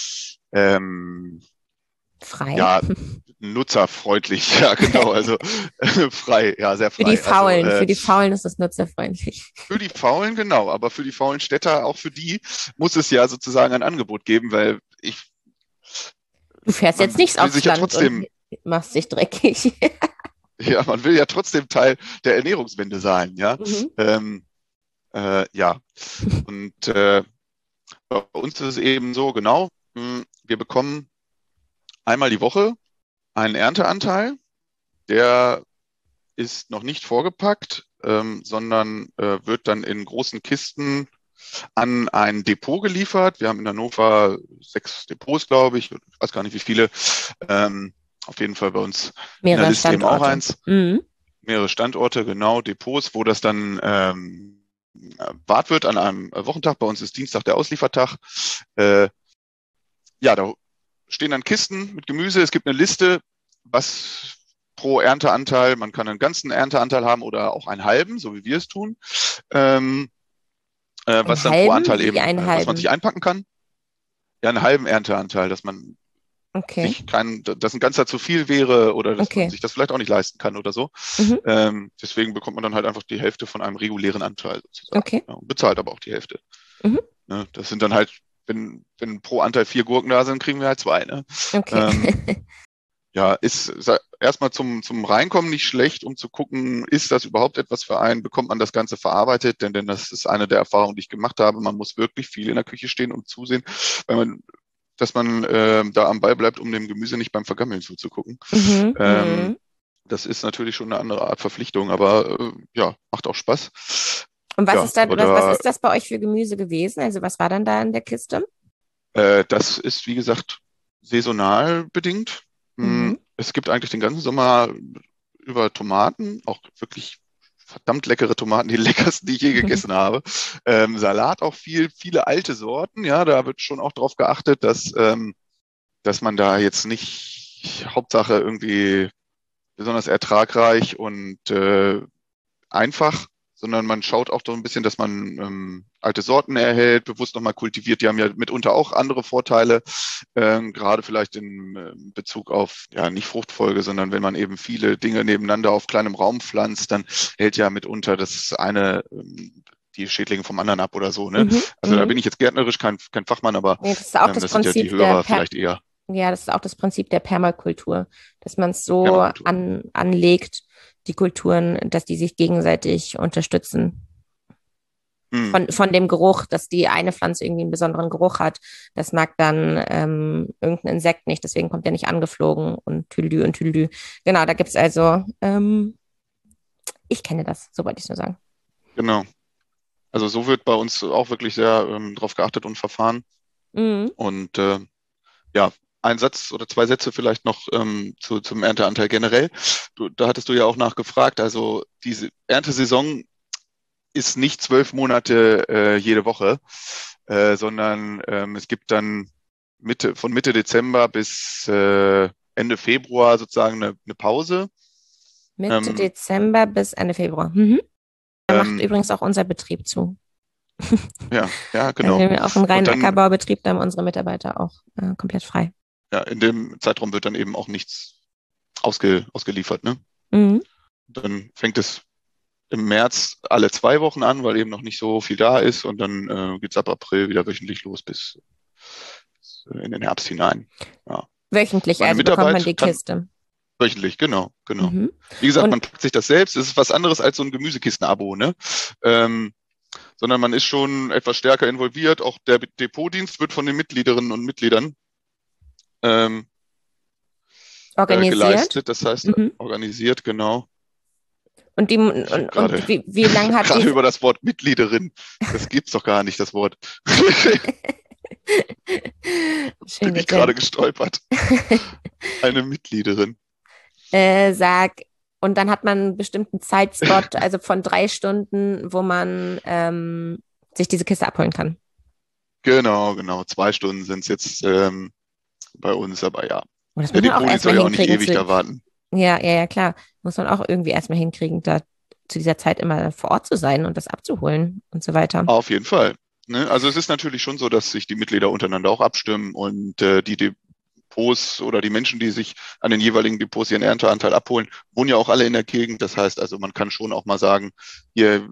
S2: ähm,
S1: Frei.
S2: ja, nutzerfreundlich. Ja, genau. Also frei, ja, sehr
S1: Für die
S2: frei. Also
S1: Faulen, für die Faulen ist das nutzerfreundlich.
S2: für die Faulen, genau, aber für die faulen Städter, auch für die muss es ja sozusagen ein Angebot geben, weil
S1: Du fährst jetzt
S2: man
S1: nicht
S2: will
S1: aufs
S2: sich ja
S1: Land und
S2: trotzdem,
S1: machst dich dreckig.
S2: ja, man will ja trotzdem Teil der Ernährungswende sein, ja.
S1: Mhm.
S2: Ähm, ja, und bei uns ist es eben so, genau, wir bekommen einmal die Woche einen Ernteanteil, der ist noch nicht vorgepackt, sondern wird dann in großen Kisten an ein Depot geliefert. Wir haben in Hannover 6 Depots, glaube ich. Ich weiß gar nicht, wie viele. Auf jeden Fall bei uns in der
S1: Mehrere
S2: Liste eben auch
S1: Standorte.
S2: eins.
S1: Mhm.
S2: Mehrere Standorte, genau, Depots, wo das dann wart wird an einem Wochentag. Bei uns ist Dienstag der Ausliefertag. Äh, ja, da stehen dann Kisten mit Gemüse. Es gibt eine Liste, was pro Ernteanteil, man kann einen ganzen Ernteanteil haben oder auch einen halben, so wie wir es tun. Ähm, was
S1: Einen
S2: dann pro
S1: halben?
S2: Anteil
S1: Wie
S2: eben,
S1: einen
S2: was man sich
S1: halben?
S2: einpacken kann. Ja, einen halben Ernteanteil, dass man
S1: Okay,
S2: sich dass ein ganzer zu viel wäre oder dass man
S1: okay.
S2: sich das vielleicht auch nicht leisten kann oder so.
S1: Mhm.
S2: Deswegen bekommt man dann halt einfach die Hälfte von einem regulären Anteil sozusagen.
S1: Okay.
S2: Ja, und bezahlt aber auch die Hälfte.
S1: Mhm.
S2: Ne? Das sind dann halt, wenn pro Anteil 4 Gurken da sind, kriegen wir halt 2. Ne?
S1: Okay.
S2: Ähm, ja, ist erstmal zum Reinkommen nicht schlecht, um zu gucken, ist das überhaupt etwas für einen, bekommt man das Ganze verarbeitet, denn das ist eine der Erfahrungen, die ich gemacht habe. Man muss wirklich viel in der Küche stehen und zusehen, weil dass man da am Ball bleibt, um dem Gemüse nicht beim Vergammeln zuzugucken.
S1: Mhm.
S2: Ähm,
S1: Mhm.
S2: das ist natürlich schon eine andere Art Verpflichtung, aber ja, macht auch Spaß.
S1: Und was
S2: Ja,
S1: ist dann,
S2: aber
S1: was
S2: da,
S1: ist das bei euch für Gemüse gewesen? Also was war dann da in der Kiste?
S2: das ist, wie gesagt, saisonal bedingt.
S1: Mhm.
S2: Es gibt eigentlich den ganzen Sommer über Tomaten, auch wirklich verdammt leckere Tomaten, die leckersten, die ich je gegessen habe. Salat auch viele alte Sorten, ja, da wird schon auch darauf geachtet, dass man da jetzt nicht Hauptsache irgendwie besonders ertragreich und einfach, sondern man schaut auch so ein bisschen, dass man alte Sorten erhält, bewusst nochmal kultiviert. Die haben ja mitunter auch andere Vorteile, gerade vielleicht in Bezug auf, ja, nicht Fruchtfolge, sondern wenn man eben viele Dinge nebeneinander auf kleinem Raum pflanzt, dann hält ja mitunter das eine die Schädlinge vom anderen ab oder so. Ne?
S1: Mhm.
S2: Also da
S1: Mhm.
S2: bin ich jetzt gärtnerisch kein Fachmann, aber
S1: Nee, das ist auch das
S2: das sind ja die
S1: Prinzip der
S2: Hörer vielleicht eher
S1: ja, das ist auch das Prinzip der Permakultur, dass man es so
S2: Permakultur.
S1: anlegt, die Kulturen, dass die sich gegenseitig unterstützen.
S2: Mhm.
S1: Von dem Geruch, dass die eine Pflanze irgendwie einen besonderen Geruch hat. Das mag dann irgendein Insekt nicht, deswegen kommt der nicht angeflogen und Tüdelü und Tüdelü. Genau, da gibt es also, ich kenne das, so wollte ich es nur sagen.
S2: Genau. Also so wird bei uns auch wirklich sehr drauf geachtet und verfahren.
S1: Mhm.
S2: Und ja, ein Satz oder zwei Sätze vielleicht noch zum Ernteanteil generell. Da hattest du ja auch nachgefragt. Also diese Erntesaison ist nicht 12 Monate jede Woche, sondern es gibt dann von Mitte Dezember bis Ende Februar sozusagen eine Pause.
S1: Mitte
S2: Ähm,
S1: Dezember bis Ende Februar. Mhm. Da macht
S2: ähm,
S1: übrigens auch unser Betrieb zu.
S2: ja,
S1: Also wir
S2: genau.
S1: haben ja auch einen
S2: Und
S1: reinen
S2: dann,
S1: Ackerbaubetrieb, da haben unsere Mitarbeiter auch komplett frei.
S2: ja, in dem Zeitraum wird dann eben auch nichts ausgeliefert, ne?
S1: Mhm.
S2: Dann fängt es im März alle 2 Wochen an, weil eben noch nicht so viel da ist. Und dann geht es ab April wieder wöchentlich los bis in den Herbst hinein. Ja.
S1: Wöchentlich,
S2: Meine
S1: also bekommt man
S2: Mitarbeit
S1: die
S2: kann
S1: Kiste.
S2: wöchentlich, genau, genau.
S1: Mhm.
S2: Wie gesagt,
S1: Und
S2: man packt sich das selbst. Es ist was anderes als so ein Gemüsekisten-Abo, ne? Ähm, sondern man ist schon etwas stärker involviert. Auch der Depotdienst wird von den Mitgliederinnen und Mitgliedern ähm,
S1: organisiert.
S2: geleistet, das heißt
S1: Mhm.
S2: organisiert, genau. Ich habe
S1: Und
S2: gerade
S1: wie lang hat
S2: gerade
S1: diese,
S2: über das Wort Mitgliederin, das gibt's doch gar nicht, das Wort.
S1: schön
S2: Bin ich gerade
S1: gezählt,
S2: gestolpert. Eine Mitgliederin.
S1: sag, und dann hat man einen bestimmten Zeitslot, also von 3 Stunden, wo man sich diese Kiste abholen kann.
S2: Genau, genau. 2 Stunden sind es jetzt bei uns, aber ja.
S1: Und das
S2: Der
S1: muss man auch
S2: Depotdienst
S1: erstmal
S2: soll ja auch nicht
S1: hinkriegen
S2: ewig da warten.
S1: ja, klar. Muss man auch irgendwie erstmal hinkriegen, da zu dieser Zeit immer vor Ort zu sein und das abzuholen und so weiter.
S2: Auf jeden Fall. Ne? Also es ist natürlich schon so, dass sich die Mitglieder untereinander auch abstimmen und die Depots oder die Menschen, die sich an den jeweiligen Depots ihren Ernteanteil abholen, wohnen ja auch alle in der Gegend. Das heißt also, man kann schon auch mal sagen, hier,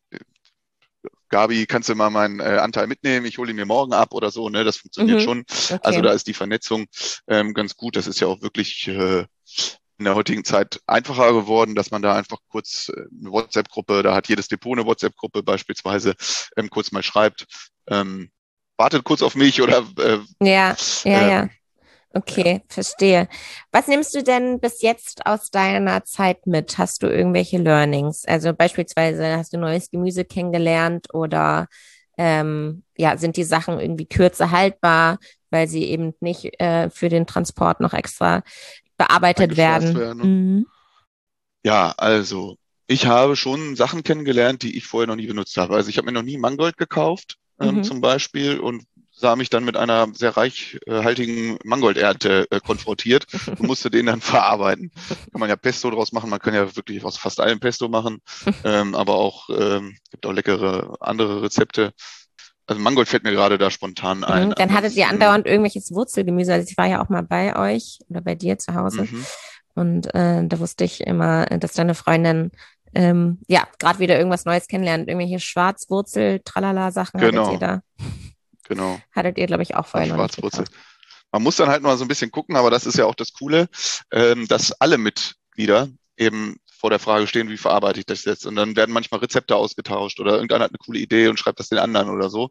S2: Gabi, kannst du mal meinen Anteil mitnehmen? Ich hole ihn mir morgen ab oder so. Ne? Das funktioniert
S1: Mhm.
S2: schon. Also
S1: Okay.
S2: da ist die Vernetzung ganz gut. Das ist ja auch wirklich in der heutigen Zeit einfacher geworden, dass man da einfach kurz eine WhatsApp-Gruppe, da hat jedes Depot eine WhatsApp-Gruppe beispielsweise, kurz mal schreibt, wartet kurz auf mich oder
S1: Ja.
S2: ähm, ja.
S1: Okay, verstehe. Was nimmst du denn bis jetzt aus deiner Zeit mit? Hast du irgendwelche Learnings? Also beispielsweise hast du neues Gemüse kennengelernt oder ja, sind die Sachen irgendwie kürzer haltbar, weil sie eben nicht für den Transport noch extra bearbeitet
S2: Eingepflanzt
S1: werden?
S2: werden.
S1: Mhm.
S2: Ja, also ich habe schon Sachen kennengelernt, die ich vorher noch nie benutzt habe. Also ich habe mir noch nie Mangold gekauft,
S1: Mhm.
S2: zum Beispiel, und sah mich dann mit einer sehr reichhaltigen Mangoldernte konfrontiert und musste den dann verarbeiten. Kann man ja Pesto draus machen, man kann ja wirklich aus fast allem Pesto machen, aber auch gibt auch leckere andere Rezepte. Also Mangold fällt mir gerade da spontan ein.
S1: Mhm. Dann hattet ihr
S2: Ansonsten,
S1: andauernd irgendwelches Wurzelgemüse. Also ich war ja auch mal bei euch oder bei dir zu Hause.
S2: mhm,
S1: Und da wusste ich immer, dass deine Freundin ja gerade wieder irgendwas Neues kennenlernt. Irgendwelche Schwarzwurzel, Tralala-Sachen hattet ihr
S2: genau,
S1: da.
S2: genau.
S1: Hattet ihr, glaube ich, auch
S2: Ach,
S1: vorher noch nicht
S2: Schwarzwurzel.
S1: gekauft.
S2: Man muss dann halt mal so ein bisschen gucken, aber das ist ja auch das Coole, dass alle Mitglieder eben vor der Frage stehen, wie verarbeite ich das jetzt? Und dann werden manchmal Rezepte ausgetauscht oder irgendeiner hat eine coole Idee und schreibt das den anderen oder so.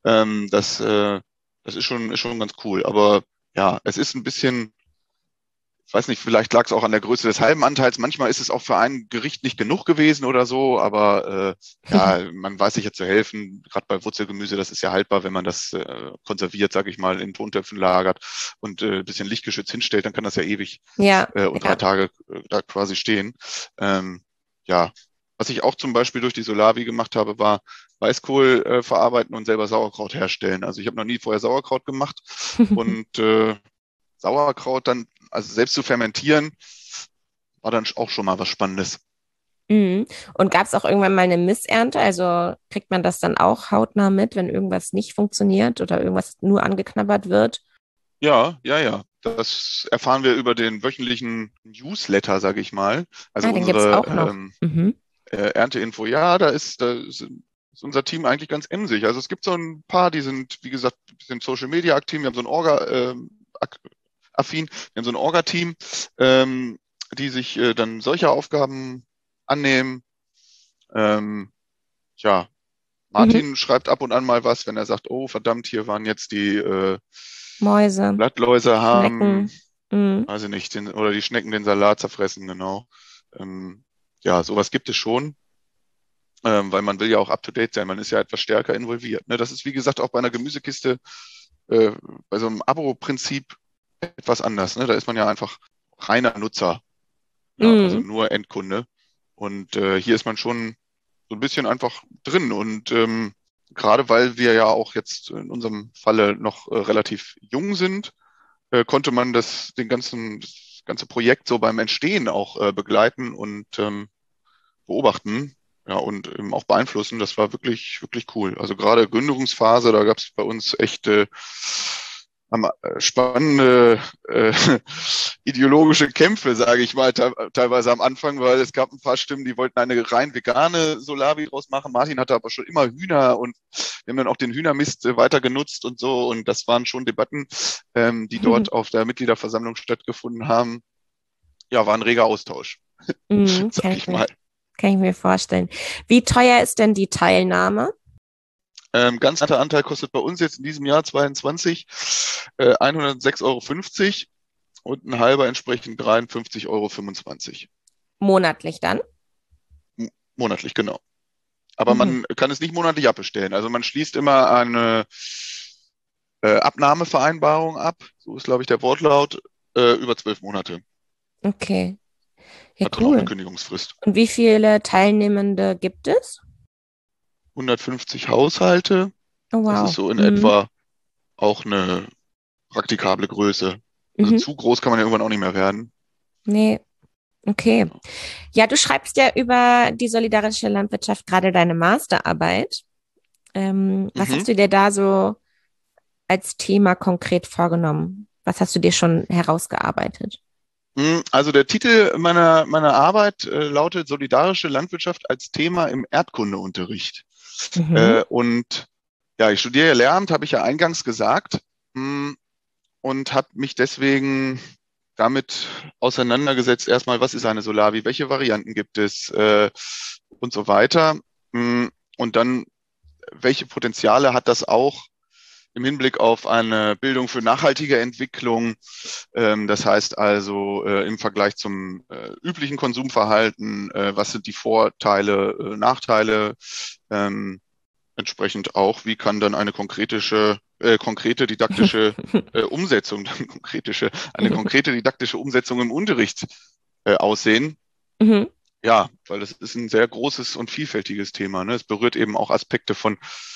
S2: Das ist schon ganz cool. Aber ja, es ist ein bisschen, ich weiß nicht, vielleicht lag es auch an der Größe des halben Anteils. Manchmal ist es auch für ein Gericht nicht genug gewesen oder so, aber ja, man weiß sich ja zu helfen. Gerade bei Wurzelgemüse, das ist ja haltbar, wenn man das konserviert, sage ich mal, in Tontöpfen lagert und ein bisschen lichtgeschützt hinstellt, dann kann das ja ewig
S1: Ja,
S2: und
S1: ja.
S2: 3 Tage da quasi stehen. Ja, was ich auch zum Beispiel durch die Solavi gemacht habe, war Weißkohl verarbeiten und selber Sauerkraut herstellen. Also ich habe noch nie vorher Sauerkraut gemacht und Sauerkraut dann, also selbst zu fermentieren, war dann auch schon mal was Spannendes.
S1: Mhm. Und gab es auch irgendwann mal eine Missernte? Also kriegt man das dann auch hautnah mit, wenn irgendwas nicht funktioniert oder irgendwas nur angeknabbert wird?
S2: Ja. Das erfahren wir über den wöchentlichen Newsletter, sage ich mal. Also
S1: Ah, den gibt's
S2: unsere
S1: auch noch. Mhm.
S2: Ernteinfo. Ja, ist unser Team eigentlich ganz emsig. Also es gibt so ein paar, die sind, wie gesagt, ein bisschen Social Media aktiv. Wir haben so ein affin. Wir haben so ein Orga-Team, die sich dann solcher Aufgaben annehmen. Ähm, ja, Martin schreibt ab und an mal was, wenn er sagt, oh verdammt, hier waren jetzt die
S1: Mäuse,
S2: Blattläuse haben,
S1: Schnecken.
S2: weiß ich nicht, oder die Schnecken den Salat zerfressen, genau. Ja, sowas gibt es schon, weil man will ja auch up-to-date sein, man ist ja etwas stärker involviert. Ne? Das ist, wie gesagt, auch bei einer Gemüsekiste, äh, bei so einem Abo-Prinzip etwas anders. Ne? Da ist man ja einfach reiner Nutzer, ja, also nur Endkunde. Und hier ist man schon so ein bisschen einfach drin. Und gerade weil wir ja auch jetzt in unserem Falle noch relativ jung sind, konnte man das ganze Projekt so beim Entstehen auch begleiten und beobachten, ja, und eben auch beeinflussen. Das war wirklich, wirklich cool. Also gerade Gründungsphase, da gab es bei uns echt spannende ideologische Kämpfe, sage ich mal, teilweise am Anfang, weil es gab ein paar Stimmen, die wollten eine rein vegane Solavi draus machen. Martin hatte aber schon immer Hühner und wir haben dann auch den Hühnermist weiter genutzt und so. Und das waren schon Debatten, die dort auf der Mitgliederversammlung stattgefunden haben. Ja, war ein reger Austausch, sag ich mal.
S1: Kann ich mir vorstellen. Wie teuer ist denn die Teilnahme?
S2: Ganz netter Anteil kostet bei uns jetzt in diesem Jahr 22 106,50 € und ein halber entsprechend 53,25 €.
S1: Monatlich dann?
S2: Monatlich, genau. Aber man kann es nicht monatlich abbestellen. Also man schließt immer eine Abnahmevereinbarung ab, so ist, glaube ich, der Wortlaut, über 12 Monate.
S1: Okay. Ja,
S2: hat dann auch eine Kündigungsfrist.
S1: Und wie viele Teilnehmende gibt es?
S2: 150 Haushalte.
S1: Oh, wow.
S2: Das ist so in etwa auch eine praktikable Größe. Also zu groß kann man ja irgendwann auch nicht mehr werden.
S1: Nee. Okay. Ja, du schreibst ja über die solidarische Landwirtschaft gerade deine Masterarbeit. Was hast du dir da so als Thema konkret vorgenommen? Was hast du dir schon herausgearbeitet?
S2: Also der Titel meiner Arbeit lautet Solidarische Landwirtschaft als Thema im Erdkundeunterricht. Und ja, ich studiere ja Lehramt, habe ich ja eingangs gesagt, und habe mich deswegen damit auseinandergesetzt, erstmal, was ist eine Solavi, welche Varianten gibt es und so weiter. Und dann, welche Potenziale hat das auch im Hinblick auf eine Bildung für nachhaltige Entwicklung? Das heißt also im Vergleich zum üblichen Konsumverhalten, was sind die Vorteile, Nachteile? Entsprechend auch, wie kann dann eine konkrete didaktische Umsetzung, eine konkrete didaktische Umsetzung im Unterricht aussehen? Ja, weil das ist ein sehr großes und vielfältiges Thema. Ne? Es berührt eben auch Aspekte von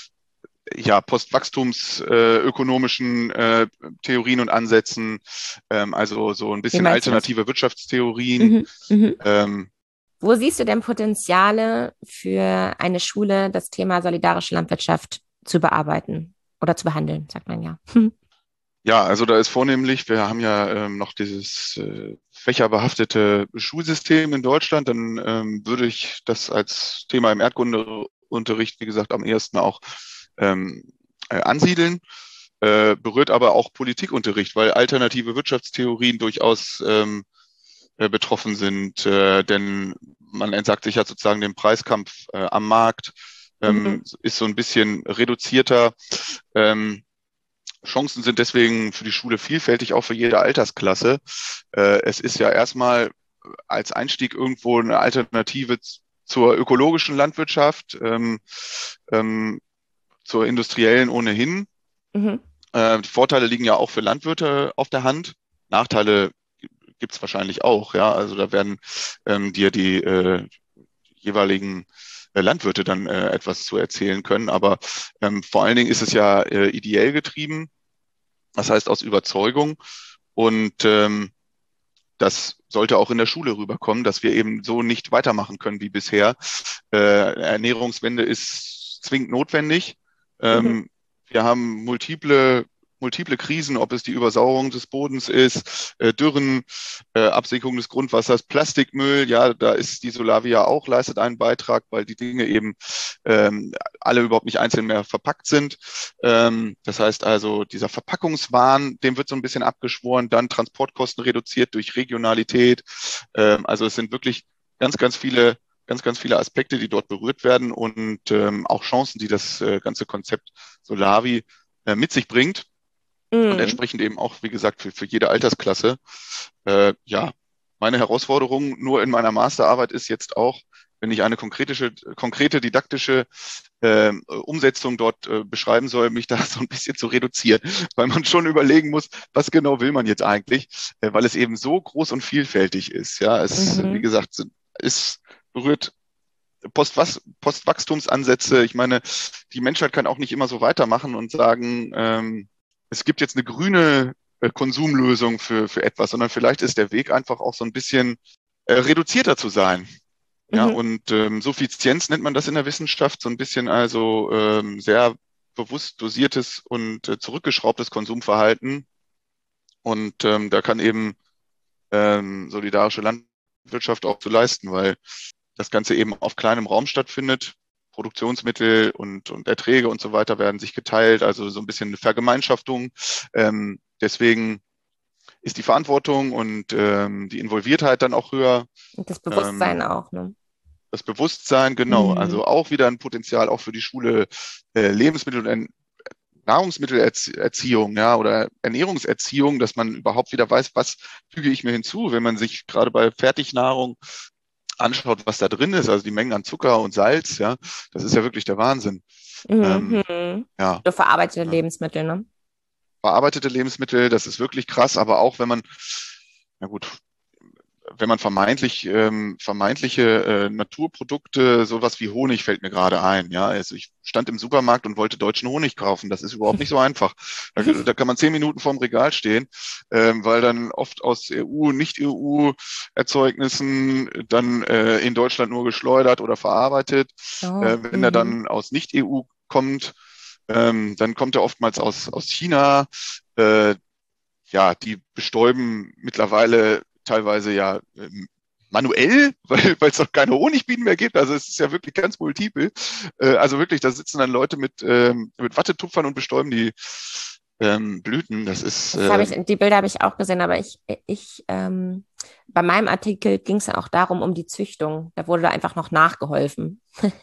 S2: postwachstumsökonomischen Theorien und Ansätzen, also so ein bisschen alternative Wirtschaftstheorien.
S1: Wo siehst du denn Potenziale für eine Schule, das Thema solidarische Landwirtschaft zu bearbeiten oder zu behandeln, sagt man ja.
S2: Ja, also da ist vornehmlich, wir haben ja noch dieses fächerbehaftete Schulsystem in Deutschland, dann würde ich das als Thema im Erdkundeunterricht, wie gesagt, am ehesten auch ansiedeln, berührt aber auch Politikunterricht, weil alternative Wirtschaftstheorien durchaus betroffen sind, denn man entsagt sich ja sozusagen dem Preiskampf am Markt, ist so ein bisschen reduzierter. Chancen sind deswegen für die Schule vielfältig, auch für jede Altersklasse. Es ist ja erstmal als Einstieg irgendwo eine Alternative zur ökologischen Landwirtschaft, zur industriellen ohnehin. Die Vorteile liegen ja auch für Landwirte auf der Hand. Nachteile gibt es wahrscheinlich auch, ja. Also da werden dir die jeweiligen Landwirte dann etwas zu erzählen können. Aber vor allen Dingen ist es ja ideell getrieben, das heißt aus Überzeugung. Und das sollte auch in der Schule rüberkommen, dass wir eben so nicht weitermachen können wie bisher. Ernährungswende ist zwingend notwendig. Wir haben multiple Krisen, ob es die Übersauerung des Bodens ist, Dürren, Absinkung des Grundwassers, Plastikmüll. Ja, da ist die Solavia auch, leistet einen Beitrag, weil die Dinge eben alle überhaupt nicht einzeln mehr verpackt sind. Das heißt also, dieser Verpackungswahn, dem wird so ein bisschen abgeschworen, dann Transportkosten reduziert durch Regionalität. Also es sind wirklich ganz, ganz viele ganz, ganz viele Aspekte, die dort berührt werden und auch Chancen, die das ganze Konzept Solavi mit sich bringt und entsprechend eben auch, wie gesagt, für jede Altersklasse. Ja, meine Herausforderung nur in meiner Masterarbeit ist jetzt auch, wenn ich eine konkrete didaktische Umsetzung dort beschreiben soll, mich da so ein bisschen zu reduzieren, weil man schon überlegen muss, was genau will man jetzt eigentlich, weil es eben so groß und vielfältig ist. Ja, es, wie gesagt, es berührt Postwachstumsansätze. Ich meine, die Menschheit kann auch nicht immer so weitermachen und sagen, es gibt jetzt eine grüne Konsumlösung für etwas, sondern vielleicht ist der Weg einfach auch so ein bisschen reduzierter zu sein. Ja, und Suffizienz nennt man das in der Wissenschaft, so ein bisschen also sehr bewusst dosiertes und zurückgeschraubtes Konsumverhalten. Und da kann eben solidarische Landwirtschaft auch zu leisten, weil das Ganze eben auf kleinem Raum stattfindet. Produktionsmittel und Erträge und so weiter werden sich geteilt, also so ein bisschen eine Vergemeinschaftung. Deswegen ist die Verantwortung und die Involviertheit dann auch höher.
S1: Und das Bewusstsein auch, ne?
S2: Das Bewusstsein, genau. Also auch wieder ein Potenzial auch für die Schule Lebensmittel- und Nahrungsmittelerziehung, ja, oder Ernährungserziehung, dass man überhaupt wieder weiß, was füge ich mir hinzu, wenn man sich gerade bei Fertignahrung anschaut, was da drin ist, also die Mengen an Zucker und Salz, ja, das ist ja wirklich der Wahnsinn.
S1: Ja. So verarbeitete Lebensmittel, ne?
S2: Verarbeitete Lebensmittel, das ist wirklich krass, aber auch wenn man, na gut, wenn man vermeintliche Naturprodukte, sowas wie Honig fällt mir gerade ein. Ja, also ich stand im Supermarkt und wollte deutschen Honig kaufen. Das ist überhaupt nicht so einfach. Da kann man 10 Minuten vorm Regal stehen, weil dann oft aus EU, Nicht-EU-Erzeugnissen dann in Deutschland nur geschleudert oder verarbeitet. Wenn er dann aus Nicht-EU kommt, dann kommt er oftmals aus China. Ja, die bestäuben mittlerweile teilweise ja manuell, weil es noch keine Honigbienen mehr gibt. Also es ist ja wirklich ganz multiple. Also wirklich, da sitzen dann Leute mit Wattetupfern und bestäuben die Blüten. Das ist.
S1: Die Bilder habe ich auch gesehen, aber bei meinem Artikel ging es ja auch darum, um die Züchtung. Da wurde da einfach noch nachgeholfen.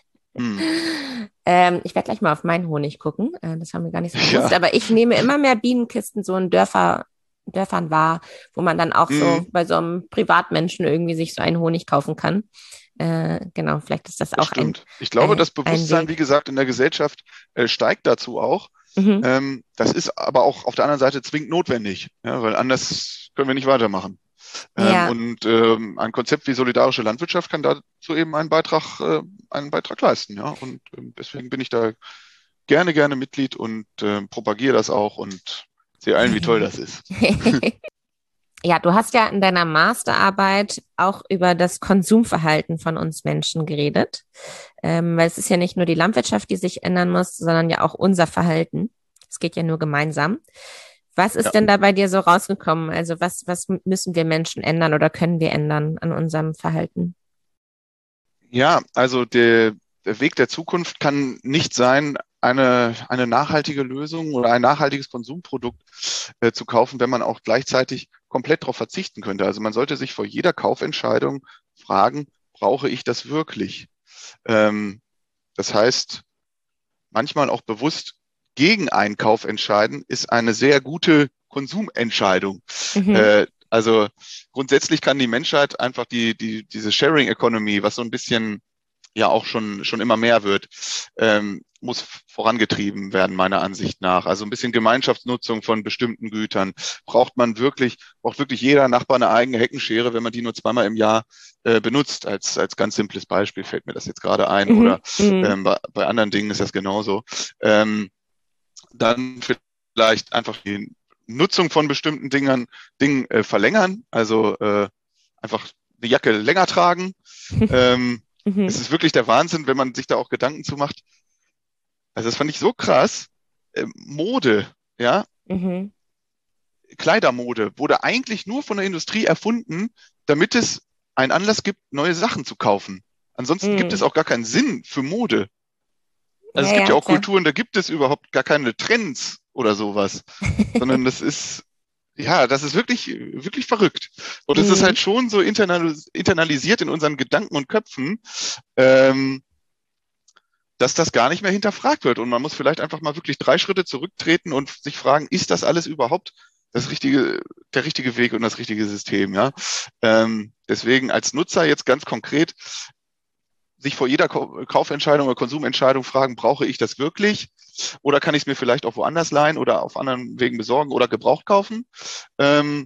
S1: Ich werde gleich mal auf meinen Honig gucken. Das haben wir gar nicht so bewusst. Aber ich nehme immer mehr Bienenkisten so in Dörfern wahr, wo man dann auch so bei so einem Privatmenschen irgendwie sich so einen Honig kaufen kann. Genau, vielleicht ist das auch
S2: stimmt. Ich glaube, das Bewusstsein, wie gesagt, in der Gesellschaft steigt dazu auch. Das ist aber auch auf der anderen Seite zwingend notwendig, ja, weil anders können wir nicht weitermachen. Und ein Konzept wie solidarische Landwirtschaft kann dazu eben einen Beitrag leisten. Ja? Und deswegen bin ich da gerne Mitglied und propagiere das auch und sehe allen, wie toll das ist.
S1: Ja, du hast ja in deiner Masterarbeit auch über das Konsumverhalten von uns Menschen geredet, weil es ist ja nicht nur die Landwirtschaft, die sich ändern muss, sondern ja auch unser Verhalten. Es geht ja nur gemeinsam. Was ist denn da bei dir so rausgekommen? Also was müssen wir Menschen ändern oder können wir ändern an unserem Verhalten?
S2: Ja, also der Weg der Zukunft kann nicht sein, eine nachhaltige Lösung oder ein nachhaltiges Konsumprodukt zu kaufen, wenn man auch gleichzeitig komplett darauf verzichten könnte. Also man sollte sich vor jeder Kaufentscheidung fragen, brauche ich das wirklich? Das heißt, manchmal auch bewusst gegen einen Kauf entscheiden, ist eine sehr gute Konsumentscheidung. Also grundsätzlich kann die Menschheit einfach diese Sharing Economy, was so ein bisschen ja auch schon immer mehr wird, muss vorangetrieben werden, meiner Ansicht nach. Also ein bisschen Gemeinschaftsnutzung von bestimmten Gütern. Braucht wirklich jeder Nachbar eine eigene Heckenschere, wenn man die nur zweimal im Jahr benutzt. Als ganz simples Beispiel fällt mir das jetzt gerade ein. Oder bei anderen Dingen ist das genauso. Dann vielleicht einfach die Nutzung von bestimmten Dingen verlängern. Also einfach eine Jacke länger tragen. Es ist wirklich der Wahnsinn, wenn man sich da auch Gedanken zu macht. Also das fand ich so krass. Mode, ja. Kleidermode wurde eigentlich nur von der Industrie erfunden, damit es einen Anlass gibt, neue Sachen zu kaufen. Ansonsten gibt es auch gar keinen Sinn für Mode. Also es gibt ja auch Kulturen, da gibt es überhaupt gar keine Trends oder sowas, sondern das ist Ja, das ist wirklich, wirklich verrückt. Und es ist
S1: Mhm.
S2: halt schon so internalisiert in unseren Gedanken und Köpfen, ähm, dass das gar nicht mehr hinterfragt wird. Und man muss vielleicht einfach mal wirklich 3 Schritte zurücktreten und sich fragen, ist das alles überhaupt das richtige, der richtige Weg und das richtige System, ja? Deswegen als Nutzer jetzt ganz konkret sich vor jeder Kaufentscheidung oder Konsumentscheidung fragen, brauche ich das wirklich? Oder kann ich es mir vielleicht auch woanders leihen oder auf anderen Wegen besorgen oder gebraucht kaufen? Ähm,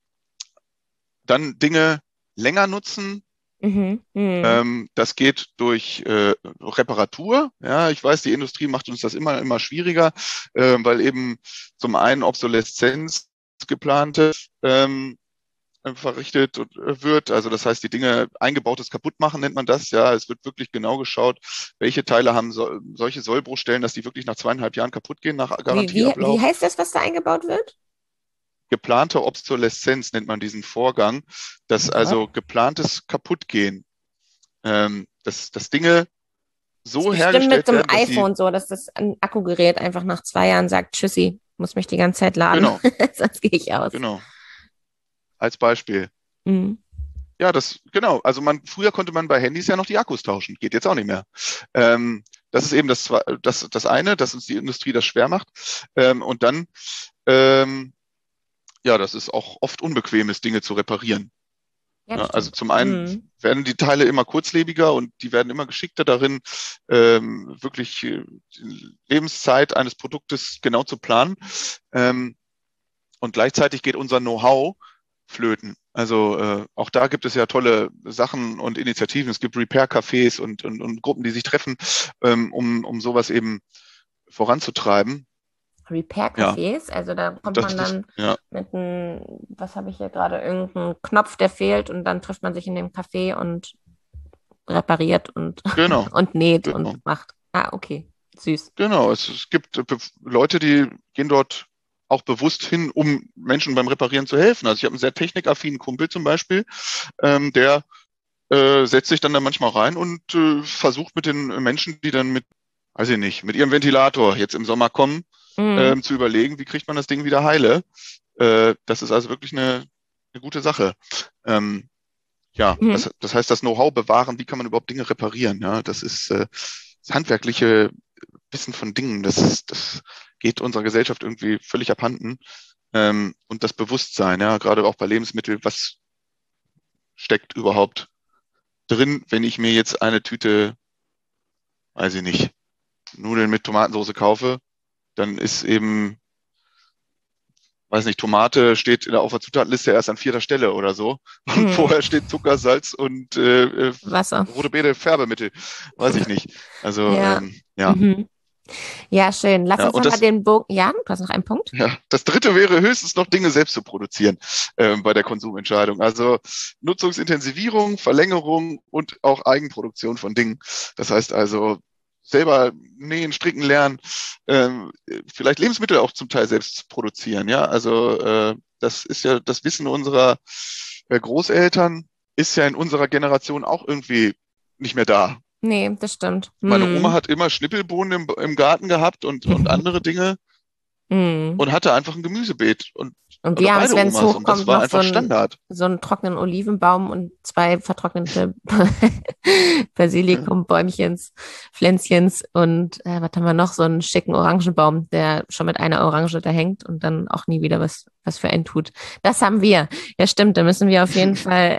S2: Dann Dinge länger nutzen.
S1: Mhm. Mhm.
S2: Das geht durch Reparatur. Ja, ich weiß, die Industrie macht uns das immer schwieriger, weil eben zum einen Obsoleszenz geplante verrichtet wird. Also das heißt, die Dinge eingebautes kaputt machen, nennt man das. Ja, es wird wirklich genau geschaut, welche Teile haben solche Sollbruchstellen, dass die wirklich nach 2,5 Jahren kaputt gehen nach
S1: Wie
S2: Garantieablauf.
S1: heißt das, was da eingebaut wird?
S2: Geplante Obsoleszenz nennt man diesen Vorgang, dass
S1: Gott.
S2: also geplantes Kaputtgehen, dass Dinge
S1: Das ist
S2: so
S1: bestimmt mit
S2: hergestellt
S1: so einem
S2: werden, dass sie,
S1: iPhone so, dass das ein Akkugerät einfach nach 2 Jahren sagt, Tschüssi, muss mich die ganze Zeit laden,
S2: genau,
S1: sonst gehe ich aus.
S2: genau, als Beispiel.
S1: Mhm.
S2: Ja, genau. Also früher konnte man bei Handys ja noch die Akkus tauschen. Geht jetzt auch nicht mehr. Das ist eben das eine, dass uns die Industrie das schwer macht. Und dann, ähm, ja, das ist auch oft unbequem ist, Dinge zu reparieren.
S1: Ja,
S2: Ja,
S1: das
S2: also
S1: stimmt.
S2: zum einen
S1: Mhm.
S2: werden die Teile immer kurzlebiger und die werden immer geschickter darin, wirklich die Lebenszeit eines Produktes genau zu planen. Ähm, und gleichzeitig geht unser Know-how flöten. Also auch da gibt es ja tolle Sachen und Initiativen. Es gibt Repair-Cafés und Gruppen, die sich treffen, um sowas eben voranzutreiben. Ja,
S1: Repair-Cafés, also da
S2: und
S1: kommt
S2: das
S1: man
S2: ist,
S1: dann
S2: ja,
S1: mit einem, was habe ich hier gerade, irgendeinen Knopf, der fehlt und dann trifft man sich in dem Café und repariert und,
S2: genau,
S1: und näht und
S2: genau,
S1: macht. Ah, okay, süß.
S2: genau. Es gibt Leute, die gehen dort auch bewusst hin, um Menschen beim Reparieren zu helfen. Also ich habe einen sehr technikaffinen Kumpel zum Beispiel, der setzt sich dann da manchmal rein und versucht mit den Menschen, die dann weiß ich nicht, mit ihrem Ventilator jetzt im Sommer kommen,
S1: Mhm.
S2: zu überlegen, wie kriegt man das Ding wieder heile. Das ist also wirklich eine gute Sache. Ähm, ja,
S1: Mhm.
S2: das heißt, das Know-how bewahren, wie kann man überhaupt Dinge reparieren. Ja, das ist das handwerkliche Wissen von Dingen. Das geht unserer Gesellschaft irgendwie völlig abhanden. Und das Bewusstsein, ja, gerade auch bei Lebensmitteln, was steckt überhaupt drin, wenn ich mir jetzt eine Tüte, weiß ich nicht, Nudeln mit Tomatensauce kaufe, dann ist eben, weiß nicht, Tomate steht auf der Zutatenliste erst an 4. Stelle oder so. Und
S1: Mhm.
S2: vorher steht Zucker, Salz und
S1: Wasser.
S2: rote Beete, Färbemittel. Weiß ich nicht. Also,
S1: Ja.
S2: ja.
S1: Mhm. Ja, schön. Lass
S2: Ja,
S1: uns
S2: und
S1: nochmal den Bogen. Ja, du hast noch einen Punkt?
S2: ja, das dritte wäre höchstens noch Dinge selbst zu produzieren bei der Konsumentscheidung. Also Nutzungsintensivierung, Verlängerung und auch Eigenproduktion von Dingen. Das heißt also selber nähen, stricken lernen, vielleicht Lebensmittel auch zum Teil selbst produzieren. Ja, also das ist ja das Wissen unserer Großeltern ist ja in unserer Generation auch irgendwie nicht mehr da.
S1: Nee, das stimmt.
S2: Meine Oma
S1: Mhm.
S2: hat immer Schnippelbohnen im Garten gehabt und andere Dinge
S1: Mhm.
S2: und hatte einfach ein Gemüsebeet
S1: Und
S2: oder
S1: wir haben es,
S2: beide
S1: wenn es
S2: Omas und das
S1: hochkommt,
S2: war
S1: noch
S2: einfach Standard.
S1: so einen trockenen Olivenbaum und 2 vertrocknete
S2: Ja,
S1: Basilikumbäumchens, Pflänzchens und was haben wir noch? So einen schicken Orangenbaum, der schon mit einer Orange da hängt und dann auch nie wieder was für einen tut. Das haben wir. Ja, stimmt, da müssen wir auf jeden Fall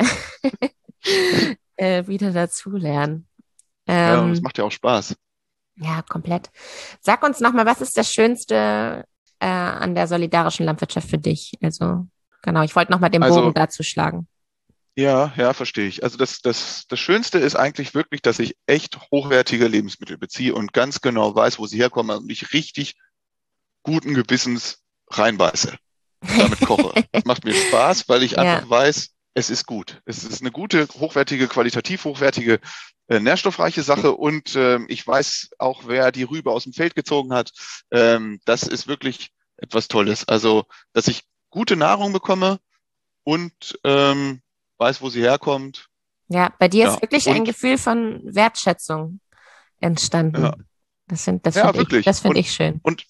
S1: wieder dazulernen.
S2: ja, und es
S1: Ähm,
S2: macht ja auch Spaß.
S1: ja, komplett. Sag uns nochmal, was ist das Schönste an der solidarischen Landwirtschaft für dich? Also, genau, ich wollte nochmal den Bogen
S2: Also,
S1: dazu schlagen.
S2: ja, ja, verstehe ich. Also das Schönste ist eigentlich wirklich, dass ich echt hochwertige Lebensmittel beziehe und ganz genau weiß, wo sie herkommen und ich richtig guten Gewissens reinbeiße und damit koche. Das macht mir Spaß, weil ich
S1: Ja,
S2: einfach weiß, es ist gut. Es ist eine gute, hochwertige, qualitativ hochwertige, nährstoffreiche Sache und ich weiß auch, wer die Rübe aus dem Feld gezogen hat. Das ist wirklich etwas Tolles. Also, dass ich gute Nahrung bekomme und weiß, wo sie herkommt.
S1: ja, bei dir ist
S2: Ja,
S1: wirklich ein
S2: und
S1: Gefühl von Wertschätzung
S2: ja,
S1: entstanden. Das
S2: ja,
S1: finde ich,
S2: wirklich.
S1: das finde ich schön.
S2: Und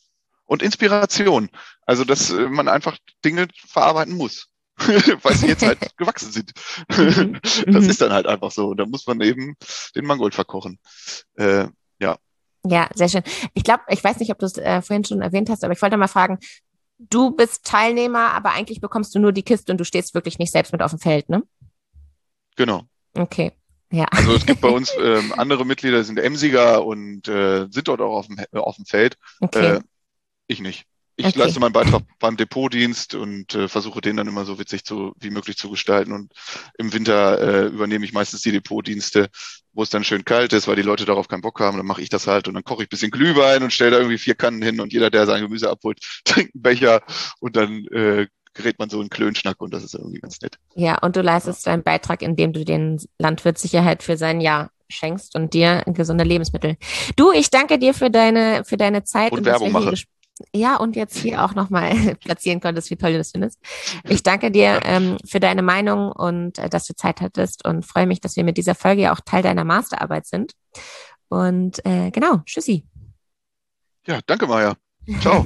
S2: Und Inspiration. Also, dass man einfach Dinge verarbeiten muss, weil sie jetzt halt gewachsen sind. Das ist dann halt einfach so. Und da muss man eben den Mangold verkochen. Ja.
S1: Ja, sehr schön. Ich glaube, ich weiß nicht, ob du es vorhin schon erwähnt hast, aber ich wollte mal fragen, du bist Teilnehmer, aber eigentlich bekommst du nur die Kiste und du stehst wirklich nicht selbst mit auf dem Feld, ne?
S2: Genau.
S1: Okay, ja.
S2: Also es gibt bei uns andere Mitglieder, sind Emsiger und sind dort auch auf dem Feld.
S1: Okay.
S2: Ich nicht. Ich leiste meinen Beitrag beim Depotdienst und versuche den dann immer so witzig wie möglich zu gestalten. Und im Winter übernehme ich meistens die Depotdienste, wo es dann schön kalt ist, weil die Leute darauf keinen Bock haben. Dann mache ich das halt und dann koche ich ein bisschen Glühwein und stelle da irgendwie 4 Kannen hin und jeder, der sein Gemüse abholt, trinkt einen Becher und dann gerät man so in Klönschnack und das ist irgendwie ganz nett.
S1: Ja, und du leistest deinen Beitrag, indem du den Landwirt Sicherheit für sein Jahr schenkst und dir gesunde Lebensmittel. Du, ich danke dir für deine Zeit.
S2: Und Werbung mache.
S1: Ja, und jetzt hier auch nochmal platzieren konntest, wie toll du das findest. Ich danke dir für deine Meinung und dass du Zeit hattest und freue mich, dass wir mit dieser Folge ja auch Teil deiner Masterarbeit sind. Und genau, tschüssi.
S2: Ja, danke, Maja. Ciao.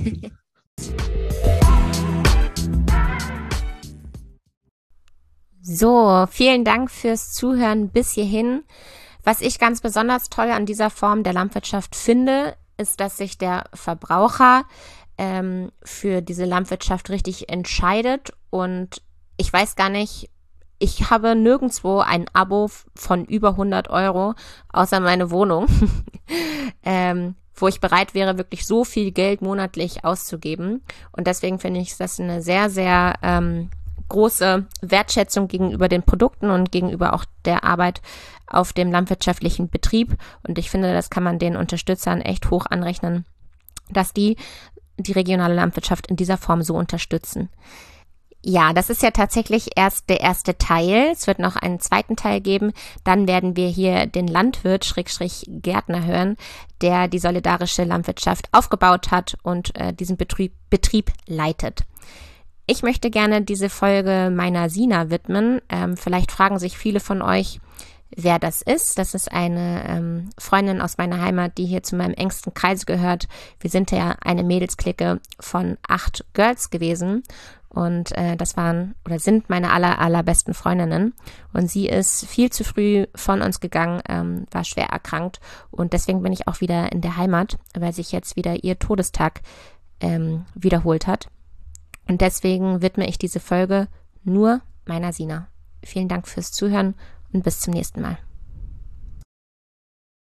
S1: So, vielen Dank fürs Zuhören bis hierhin. Was ich ganz besonders toll an dieser Form der Landwirtschaft finde, ist, dass sich der Verbraucher für diese Landwirtschaft richtig entscheidet. Und ich weiß gar nicht, ich habe nirgendwo ein Abo von über 100 €, außer meine Wohnung, wo ich bereit wäre, wirklich so viel Geld monatlich auszugeben. Und deswegen finde ich das eine sehr, sehr große Wertschätzung gegenüber den Produkten und gegenüber auch der Arbeit auf dem landwirtschaftlichen Betrieb. Und ich finde, das kann man den Unterstützern echt hoch anrechnen, dass die regionale Landwirtschaft in dieser Form so unterstützen. Ja, das ist ja tatsächlich erst der erste Teil. Es wird noch einen zweiten Teil geben. Dann werden wir hier den Landwirt /Gärtner hören, der die solidarische Landwirtschaft aufgebaut hat und diesen Betrieb leitet. Ich möchte gerne diese Folge meiner Sina widmen. Vielleicht fragen sich viele von euch, wer das ist. Das ist eine Freundin aus meiner Heimat, die hier zu meinem engsten Kreis gehört. Wir sind ja eine Mädelsklicke von 8 Girls gewesen und das waren oder sind meine allerbesten Freundinnen. Und sie ist viel zu früh von uns gegangen, war schwer erkrankt und deswegen bin ich auch wieder in der Heimat, weil sich jetzt wieder ihr Todestag wiederholt hat. Und deswegen widme ich diese Folge nur meiner Sina. Vielen Dank fürs Zuhören und bis zum nächsten Mal.